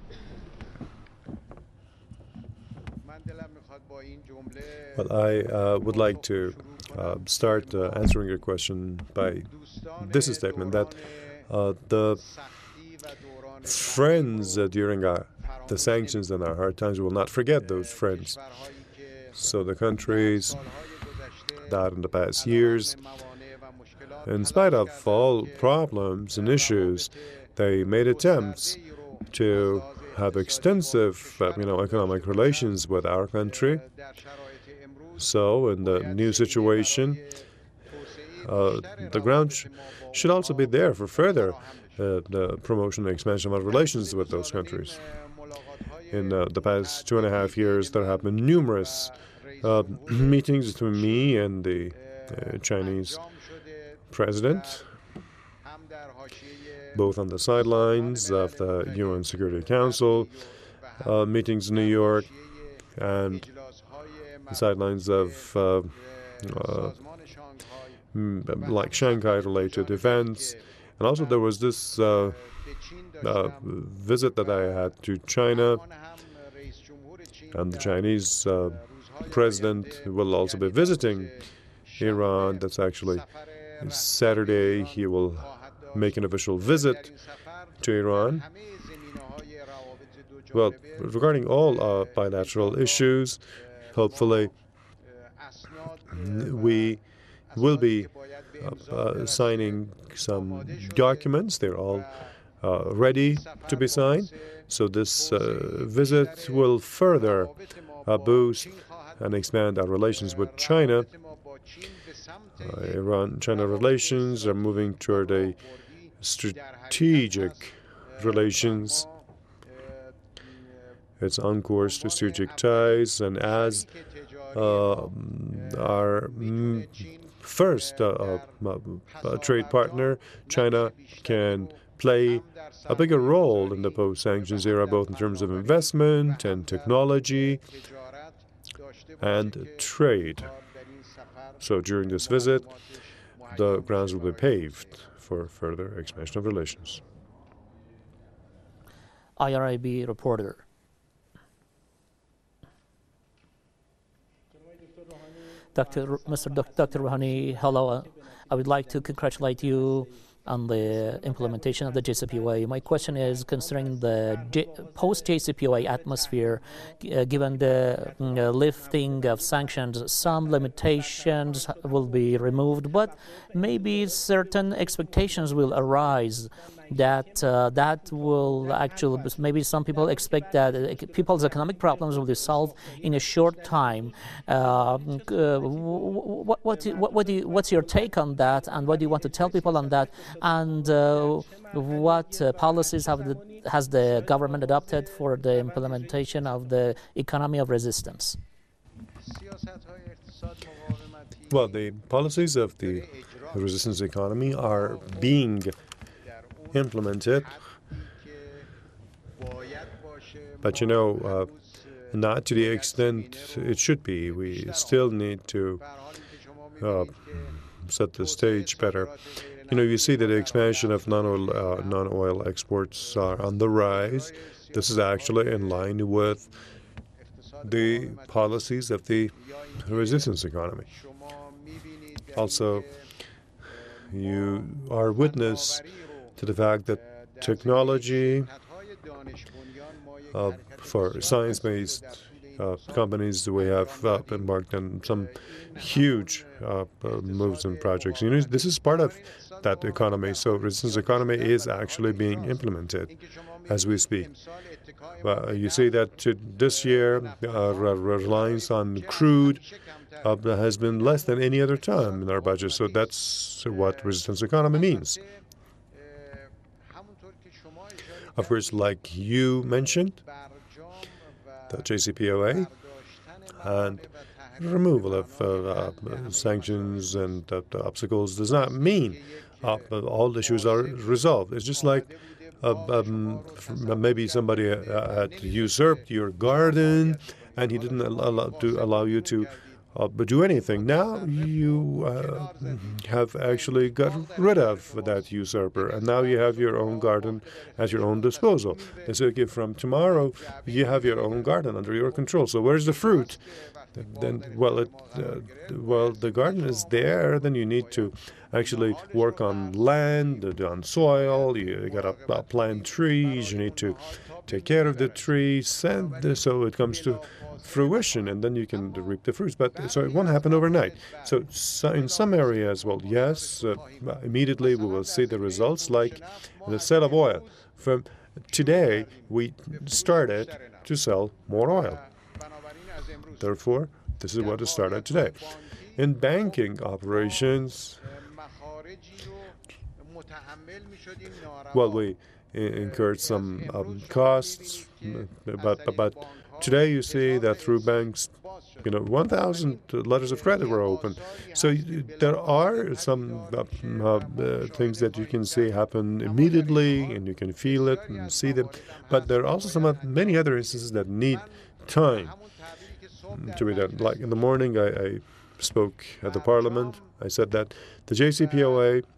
Well, I uh, would like to uh, start uh, answering your question by this statement that uh, the friends uh, during our, the sanctions and our hard times, we will not forget those friends. So the countries that in the past years, in spite of all problems and issues, they made attempts to have extensive, uh, you know, economic relations with our country. So, in the new situation, uh, the ground sh should also be there for further uh, the promotion and expansion of relations with those countries. In uh, the past two and a half years, there have been numerous uh, meetings between me and the uh, Chinese president, both on the sidelines of the U N Security Council, uh, meetings in New York, and the sidelines of uh, uh, like Shanghai-related events. And also there was this uh, uh, visit that I had to China, and the Chinese uh, president will also be visiting Iran. That's actually Saturday. He will make an official visit to Iran. Well, regarding all uh, bilateral issues, hopefully we will be uh, uh, signing some documents. They're all uh, ready to be signed. So this uh, visit will further uh, boost and expand our relations with China. Uh, Iran-China relations are moving toward a strategic relations. It's on course to strategic ties, and as uh, our mm, first uh, uh, trade partner. China can play a bigger role in the post-sanctions era, both in terms of investment and technology and trade. So during this visit, the grounds will be paved for further expansion of relations. I R I B reporter. Doctor Mister Doctor Rouhani, hello. I would like to congratulate you on the implementation of the J C P O A. My question is concerning the J post-J C P O A atmosphere, uh, given the uh, lifting of sanctions, some limitations will be removed, but maybe certain expectations will arise that uh, that will actually, maybe some people expect that uh, people's economic problems will be solved in a short time. Uh, uh, what, what, what, what do you, what's your take on that, and what do you want to tell people on that, and uh, what uh, policies have the, has the government adopted for the implementation of the economy of resistance? Well, the policies of the resistance economy are being implemented, but you know, uh, not to the extent it should be. We still need to uh, set the stage better. You know, you see that the expansion of non-oil uh, non-oil exports are on the rise. This is actually in line with the policies of the resistance economy. Also, you are witness to the fact that technology uh, for science-based uh, companies, we have uh, embarked on some huge uh, moves and projects. You know, this is part of that economy. So resistance economy is actually being implemented as we speak. Uh, you see that to this year, uh, reliance on crude uh, has been less than any other time in our budget. So that's what resistance economy means. Of course, like you mentioned, the J C P O A and removal of uh, uh, sanctions and uh, obstacles does not mean uh, all issues are resolved. It's just like uh, um, maybe somebody uh, had usurped your garden and he didn't allow, to allow you to Uh, but do anything. Now you uh, have actually got rid of that usurper, and now you have your own garden at your own disposal. And so from tomorrow, you have your own garden under your control. So where's the fruit? Then, well, it, uh, well, the garden is there. Then you need to actually work on land, on soil. You got to uh, plant trees. You need to take care of the trees, and so it comes to fruition, and then you can reap the fruits. But so it won't happen overnight. So, so in some areas, well, yes, uh, immediately we will see the results, like the sale of oil. From today, we started to sell more oil. Therefore, this is what is started today. In banking operations, well, we incurred some um, costs, but, but, but today you see that through banks, you know, one thousand letters of credit were opened. So there are some uh, uh, things that you can see happen immediately, and you can feel it and see them. But there are also some uh, many other instances that need time to be done. Like in the morning, I, I spoke at the Parliament. I said that the J C P O A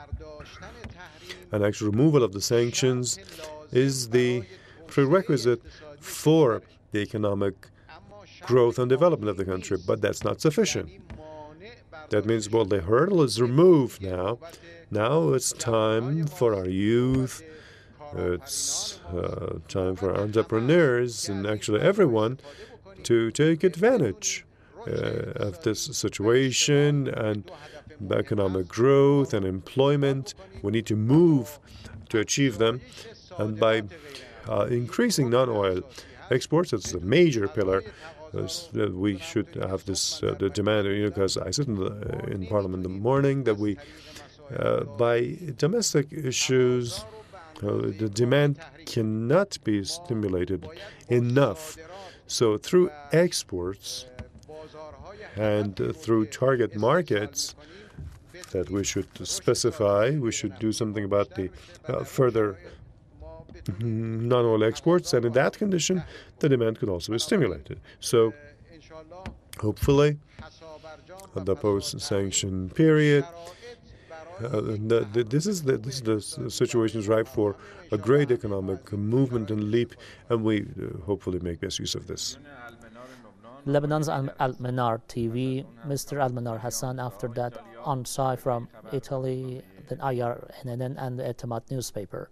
and actual removal of the sanctions is the prerequisite for the economic growth and development of the country, but that's not sufficient. That means, well, the hurdle is removed now. Now it's time for our youth, it's uh, time for entrepreneurs and actually everyone to take advantage uh, of this situation and economic growth and employment. We need to move to achieve them, and by uh, increasing non-oil exports, it's a major pillar. Uh, we should have this uh, the demand, you know, because I sit in, the, uh, in Parliament in the morning, that we, uh, by domestic issues, uh, the demand cannot be stimulated enough. So through exports, and uh, through target markets that we should specify. We should do something about the uh, further non-oil exports, and in that condition, the demand could also be stimulated. So, hopefully, the post-sanction period, uh, the, the, this is the, this is the situation is ripe for a great economic movement and leap, and we uh, hopefully make best use of this. Lebanon's Al-Manar T V, Mister Al-Manar Hassan, after that on-site from Italy, then I R N N and the Etemat newspaper.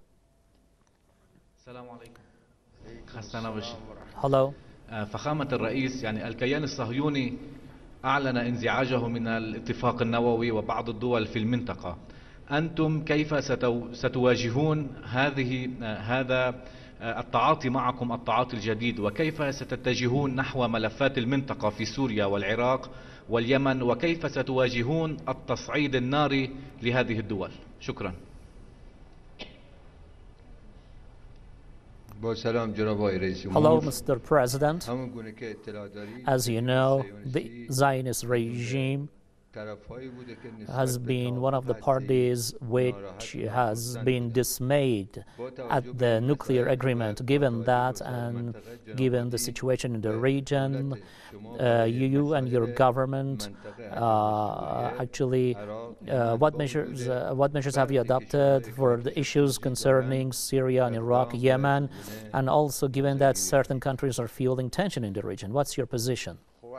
Hello. فخامة الرئيس، يعني الكيان الصهيوني أعلن انزعاجه من الاتفاق النووي وبعض الدول في المنطقة. أنتم كيف ستواجهون هذه هذا التعاطي معكم التعاطي الجديد، وكيف ستتجهون نحو ملفات المنطقة في سوريا والعراق واليمن، وكيف ستواجهون التصعيد الناري لهذه الدول؟ شكرا. Hello, Mister President. As you know, the Zionist regime has been one of the parties which has been dismayed at the nuclear agreement. Given that and given the situation in the region, uh, you and your government uh, actually, uh, what measures uh, what measures have you adopted for the issues concerning Syria and Iraq, Yemen, and also given that certain countries are fueling tension in the region? What's your position?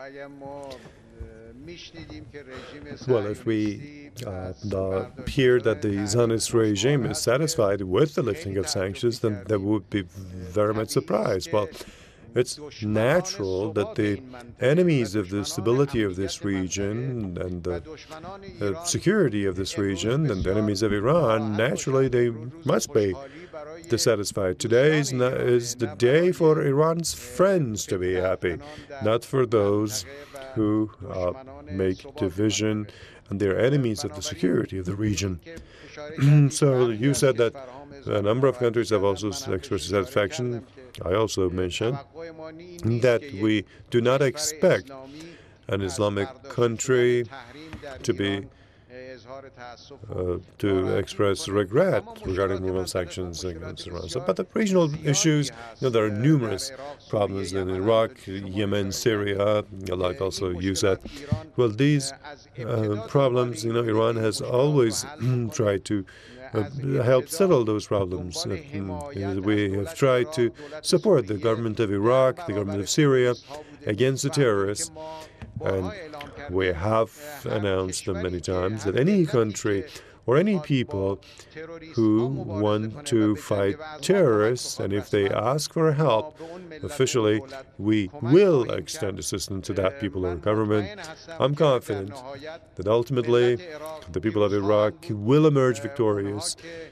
Well, if we uh, hear that the Zionist regime is satisfied with the lifting of sanctions, then they would be very much surprised. Well, it's natural that the enemies of the stability of this region and the uh, security of this region and the enemies of Iran, naturally they must be dissatisfied. Today is, not, is the day for Iran's friends to be happy, not for those who uh, make division and they're enemies of the security of the region. So you said that a number of countries have also expressed satisfaction. I also mentioned that we do not expect an Islamic country to be Uh, to express regret regarding removal of sanctions against Iran. So, but the regional issues, you know, there are numerous problems in Iraq, Yemen, Syria, like also you said. Well, these uh, problems, you know, Iran has always tried to uh, help settle those problems. Uh, we have tried to support the government of Iraq, the government of Syria against the terrorists. And we have announced them many times that any country or any people who want to fight terrorists, and if they ask for help officially, we will extend assistance to that people or government. I'm confident that ultimately the people of Iraq will emerge victorious.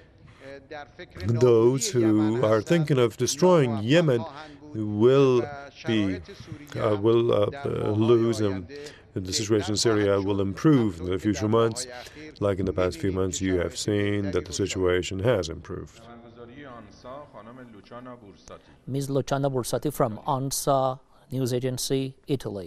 Those who are thinking of destroying Yemen will be uh, will uh, uh, lose, and the situation in Syria will improve in the future months. Like in the past few months, you have seen that the situation has improved. Miz Luciana Bursati from ANSA News Agency, Italy.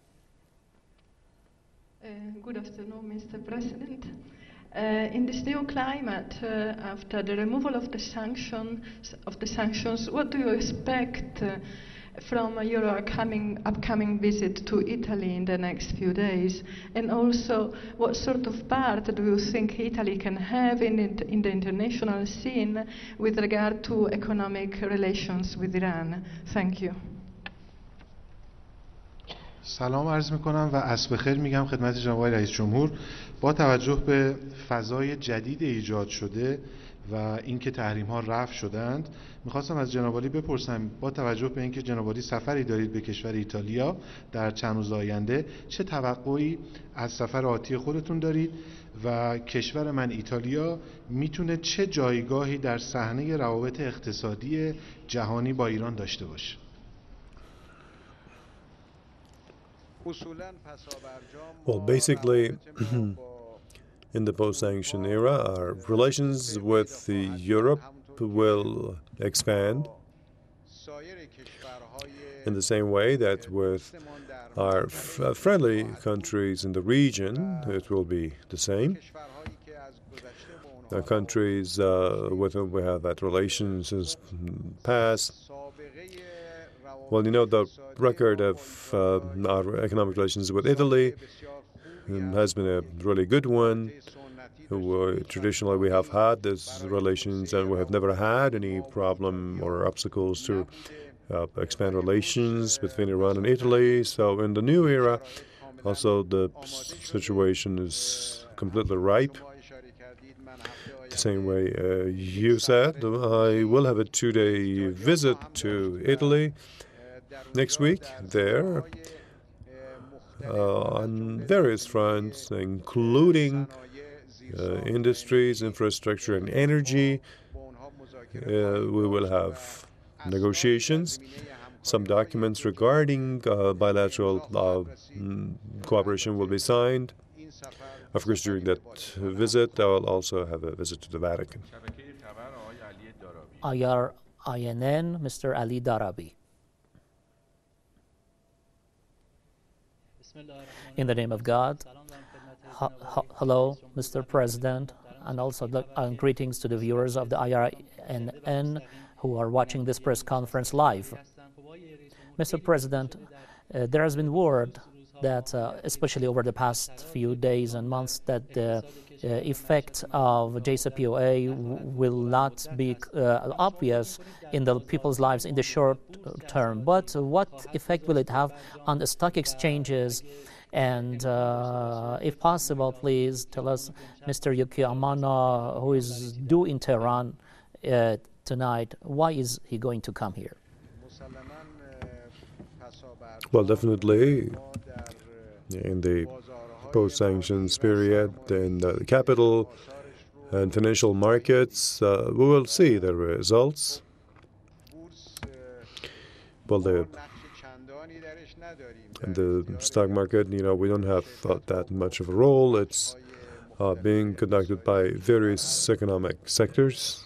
Uh, good afternoon, Mister President. Uh, in this new climate, uh, after the removal of the sanctions, of the sanctions, what do you expect uh, from your upcoming, upcoming visit to Italy in the next few days? And also, what sort of part do you think Italy can have in, it, in the international scene with regard to economic relations with Iran? Thank you. سلام عرض میکنم و عصر بخیر میگم خدمت جناب رئیس جمهور. با توجه به فضای جدید ایجاد شده و اینکه تحریم ها رفع شدند، میخواستم از جناب عالی بپرسم با توجه به اینکه جناب عالی سفری دارید به کشور ایتالیا در چند روز آینده، چه توقعی از سفر آتی خودتون دارید و کشور من ایتالیا میتونه چه جایگاهی در صحنه روابط اقتصادی جهانی با ایران داشته باشه؟ Well, basically, in the post-sanction era, our relations with the Europe will expand in the same way that with are f uh, friendly countries in the region. It will be the same. The countries uh, with whom we have had relations since past. Well, you know, the record of uh, our economic relations with Italy um, has been a really good one. Uh, traditionally, we have had these relations, and we have never had any problem or obstacles to uh, expand relations between Iran and Italy. So in the new era, also the situation is completely ripe. The same way uh, you said, I will have a two-day visit to Italy next week there uh, on various fronts, including uh, industries, infrastructure, and energy. Uh, we will have negotiations, some documents regarding uh, bilateral uh, cooperation will be signed. Of course, during that visit, I will also have a visit to the Vatican. I R I N N, Mister Ali Darabi. In the name of God, ha ha hello, Mister President, and also the, uh, greetings to the viewers of the I R I N N who are watching this press conference live. Mister President, uh, there has been word that, uh, especially over the past few days and months, that the uh, effect of J C P O A will not be uh, obvious in the people's lives in the short term. But what effect will it have on the stock exchanges? And uh, if possible, please tell us, Mister Yukio Amano, who is due in Tehran uh, tonight, why is he going to come here? Well, definitely, in the post-sanctions period, in the capital and financial markets, uh, we will see the results. Well, the, in the stock market, you know, we don't have uh, that much of a role. It's uh, being conducted by various economic sectors.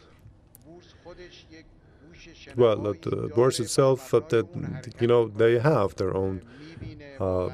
Well, the bourse itself, uh, that, you know, they have their own uh,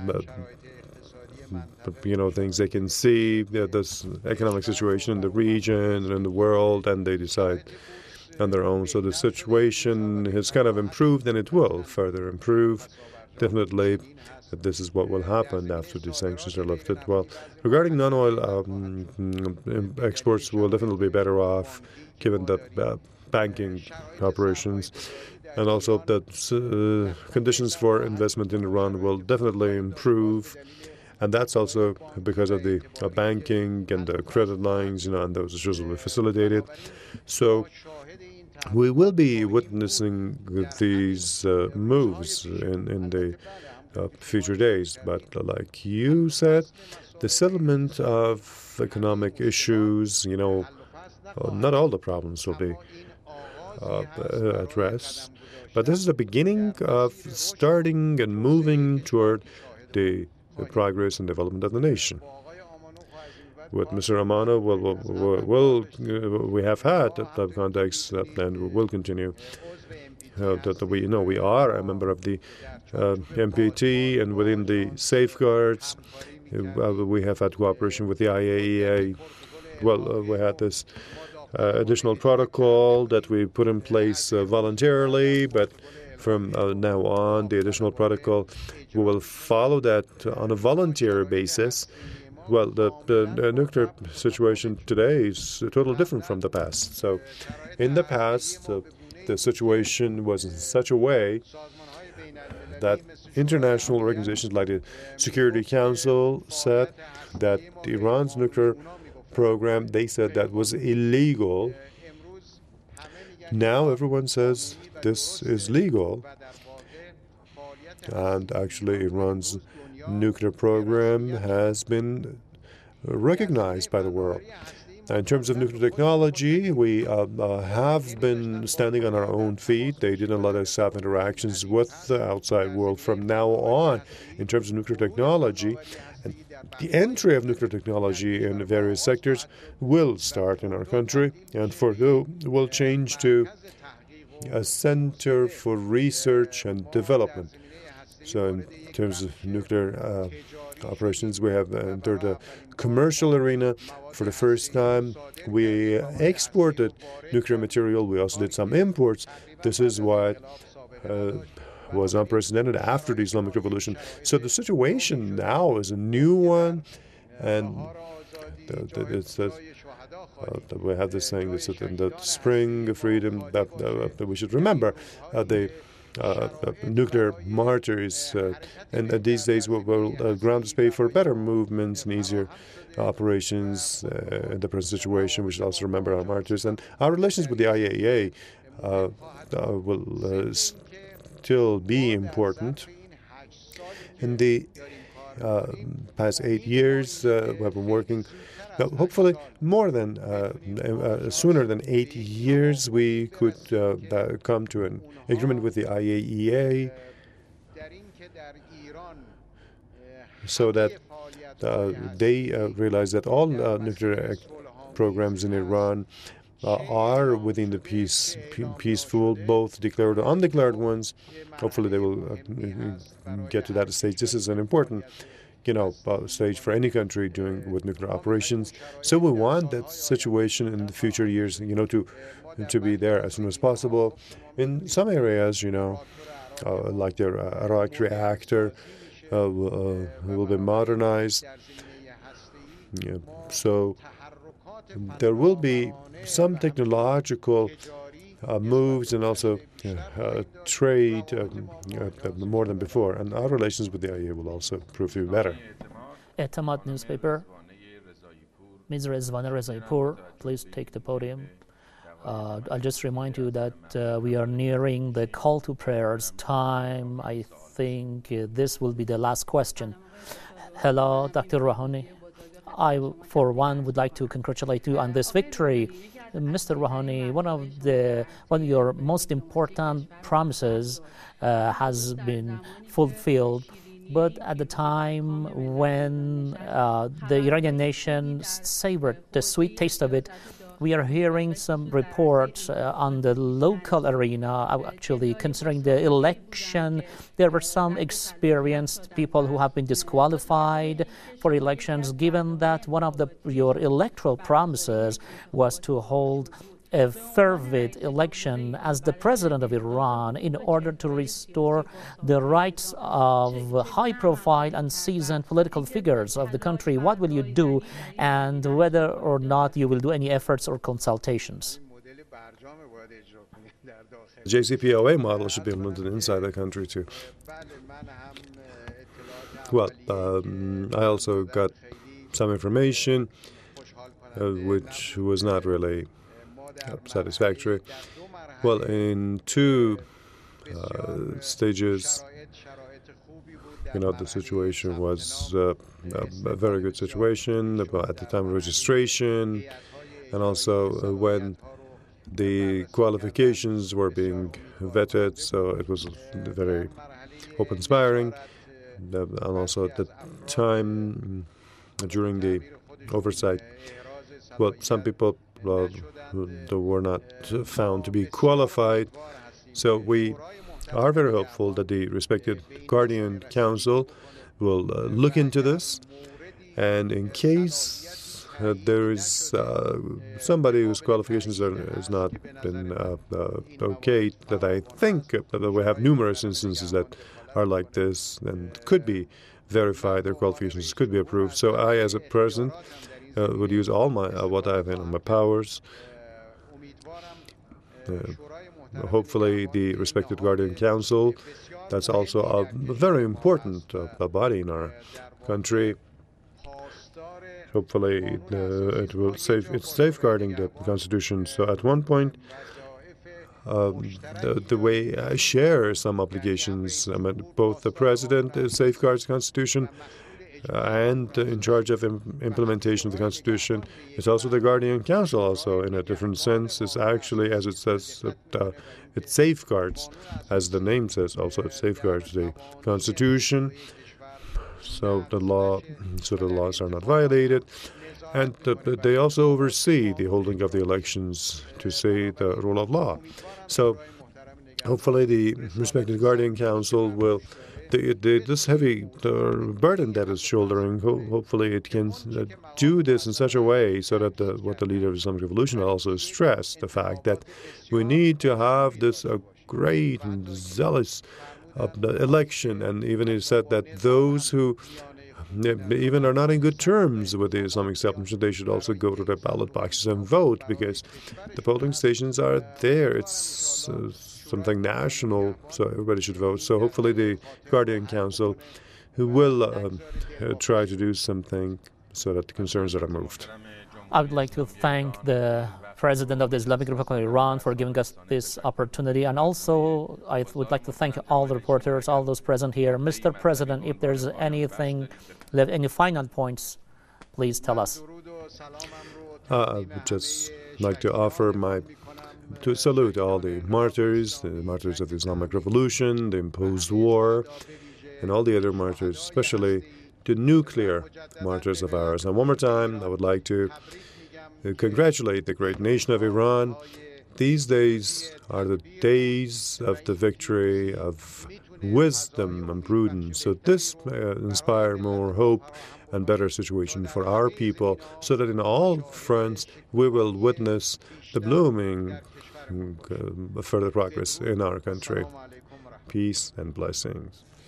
you know, things they can see, uh, this economic situation in the region and in the world, and they decide on their own. So the situation has kind of improved, and it will further improve. Definitely, that this is what will happen after the sanctions are lifted. Well, regarding non-oil um, exports, we'll definitely be better off given the uh, banking operations, and also that uh, conditions for investment in Iran will definitely improve. And that's also because of the uh, banking and the credit lines, you know, and those issues will be facilitated. So we will be witnessing these uh, moves in, in the uh, future days. But uh, like you said, the settlement of economic issues, you know, uh, not all the problems will be uh, addressed. But this is the beginning of starting and moving toward the the progress and development of the nation. With Mister Amano, we'll, we'll, we'll, we'll, we have had that type of contacts, uh, and we will continue. Uh, that we you know we are a member of the uh, M P T, and within the safeguards, uh, we have had cooperation with the I A E A. Well, uh, we had this uh, additional protocol that we put in place uh, voluntarily, but from uh, now on, the additional protocol, we will follow that on a voluntary basis. Well, the, the, the nuclear situation today is totally different from the past. So, in the past, uh, the situation was in such a way that international organizations like the Security Council said that Iran's nuclear program, they said that was illegal. Now everyone says this is legal, and actually Iran's nuclear program has been recognized by the world. In terms of nuclear technology, we uh, uh, have been standing on our own feet. They didn't let us have interactions with the outside world from now on in terms of nuclear technology. And the entry of nuclear technology in various sectors will start in our country, and Fordo will change to a center for research and development. So in terms of nuclear uh, operations, we have entered a commercial arena for the first time. We exported nuclear material. We also did some imports. This is what uh, was unprecedented after the Islamic Revolution. So the situation now is a new one, and the, the, it's the, uh, we have this saying that in the spring of freedom that, uh, that we should remember uh, the uh, uh, nuclear martyrs, uh, and uh, these days will, will uh, ground us pay for better movements and easier operations uh, in the present situation. We should also remember our martyrs, and our relations with the I A E A uh, uh, will uh, still be important. In the uh, past eight years, uh, we have been working. Uh, hopefully, more than uh, uh, sooner than eight years, we could uh, uh, come to an agreement with the I A E A, so that uh, they uh, realize that all uh, nuclear programs in Iran uh, are within the peace, peaceful, both declared and undeclared ones. Hopefully, they will uh, get to that stage. This is an important, you know, uh, stage for any country doing with nuclear operations. So we want that situation in the future years, you know, to to be there as soon as possible. In some areas, you know, uh, like the uh, Arak reactor uh, will, uh, will be modernized. Yeah. So there will be some technological uh, moves and also uh, uh, trade um, uh, more than before, and our relations with the I A E A will also prove to be better. Etemad newspaper. Miz Rezvana Rezaipur, please take the podium. Uh, I'll just remind you that uh, we are nearing the call to prayers time. I think uh, this will be the last question. Hello, Doctor Rouhani. I, for one, would like to congratulate you on this victory. Mister Rouhani, one of the one of your most important promises uh, has been fulfilled. But at the time when uh, the Iranian nation savored the sweet taste of it, we are hearing some reports uh, on the local arena. Actually, considering the election, there were some experienced people who have been disqualified for elections, given that one of the, your electoral promises was to hold a fervid election as the president of Iran in order to restore the rights of high-profile and seasoned political figures of the country. What will you do, and whether or not you will do any efforts or consultations? The J C P O A model should be implemented inside the country too. Well, um, I also got some information uh, which was not really Uh, satisfactory. Well, in two uh, stages, you know, the situation was uh, a, a very good situation at the time of registration, and also uh, when the qualifications were being vetted, so it was very open-inspiring, and also at the time during the oversight, well, some people Uh, were not found to be qualified. So we are very hopeful that the respected Guardian Council will uh, look into this, and in case uh, there is uh, somebody whose qualifications are, has not been uh, uh, okay, that I think uh, that we have numerous instances that are like this and could be verified, their qualifications could be approved. So I, as a president, Uh, would use all my uh, what I have in my powers. Uh, hopefully, the respected Guardian Council, that's also a very important uh, body in our country. Hopefully, uh, it will save it's safeguarding the Constitution. So, at one point, um, the, the way I share some obligations, I mean, both the president uh, safeguards the Constitution. Uh, and uh, in charge of im implementation of the Constitution. It's also the Guardian Council, also in a different sense. It's actually, as it says, it, uh, it safeguards, as the name says, also it safeguards the Constitution, so the law, so the laws are not violated. And uh, they also oversee the holding of the elections to say the rule of law. So hopefully the respected Guardian Council will, the, the, this heavy uh, burden that it's shouldering, ho hopefully it can uh, do this in such a way so that the, what the leader of the Islamic Revolution also stressed, the fact that we need to have this uh, great and zealous uh, election, and even he said that those who even are not in good terms with the Islamic establishment, they should also go to their ballot boxes and vote, because the polling stations are there. It's uh, something national, so everybody should vote. So hopefully the Guardian Council will uh, uh, try to do something so that the concerns are removed. I would like to thank the President of the Islamic Republic of Iran for giving us this opportunity, and also I would like to thank all the reporters, all those present here. Mister President, if there's anything, any final points, please tell us. Uh, I would just like to offer my to salute all the martyrs, the martyrs of the Islamic Revolution, the imposed war, and all the other martyrs, especially the nuclear martyrs of ours. And one more time, I would like to congratulate the great nation of Iran. These days are the days of the victory of wisdom and prudence. So this uh, inspire more hope and better situation for our people, so that in all fronts we will witness the blooming uh, further progress in our country. Peace and blessings.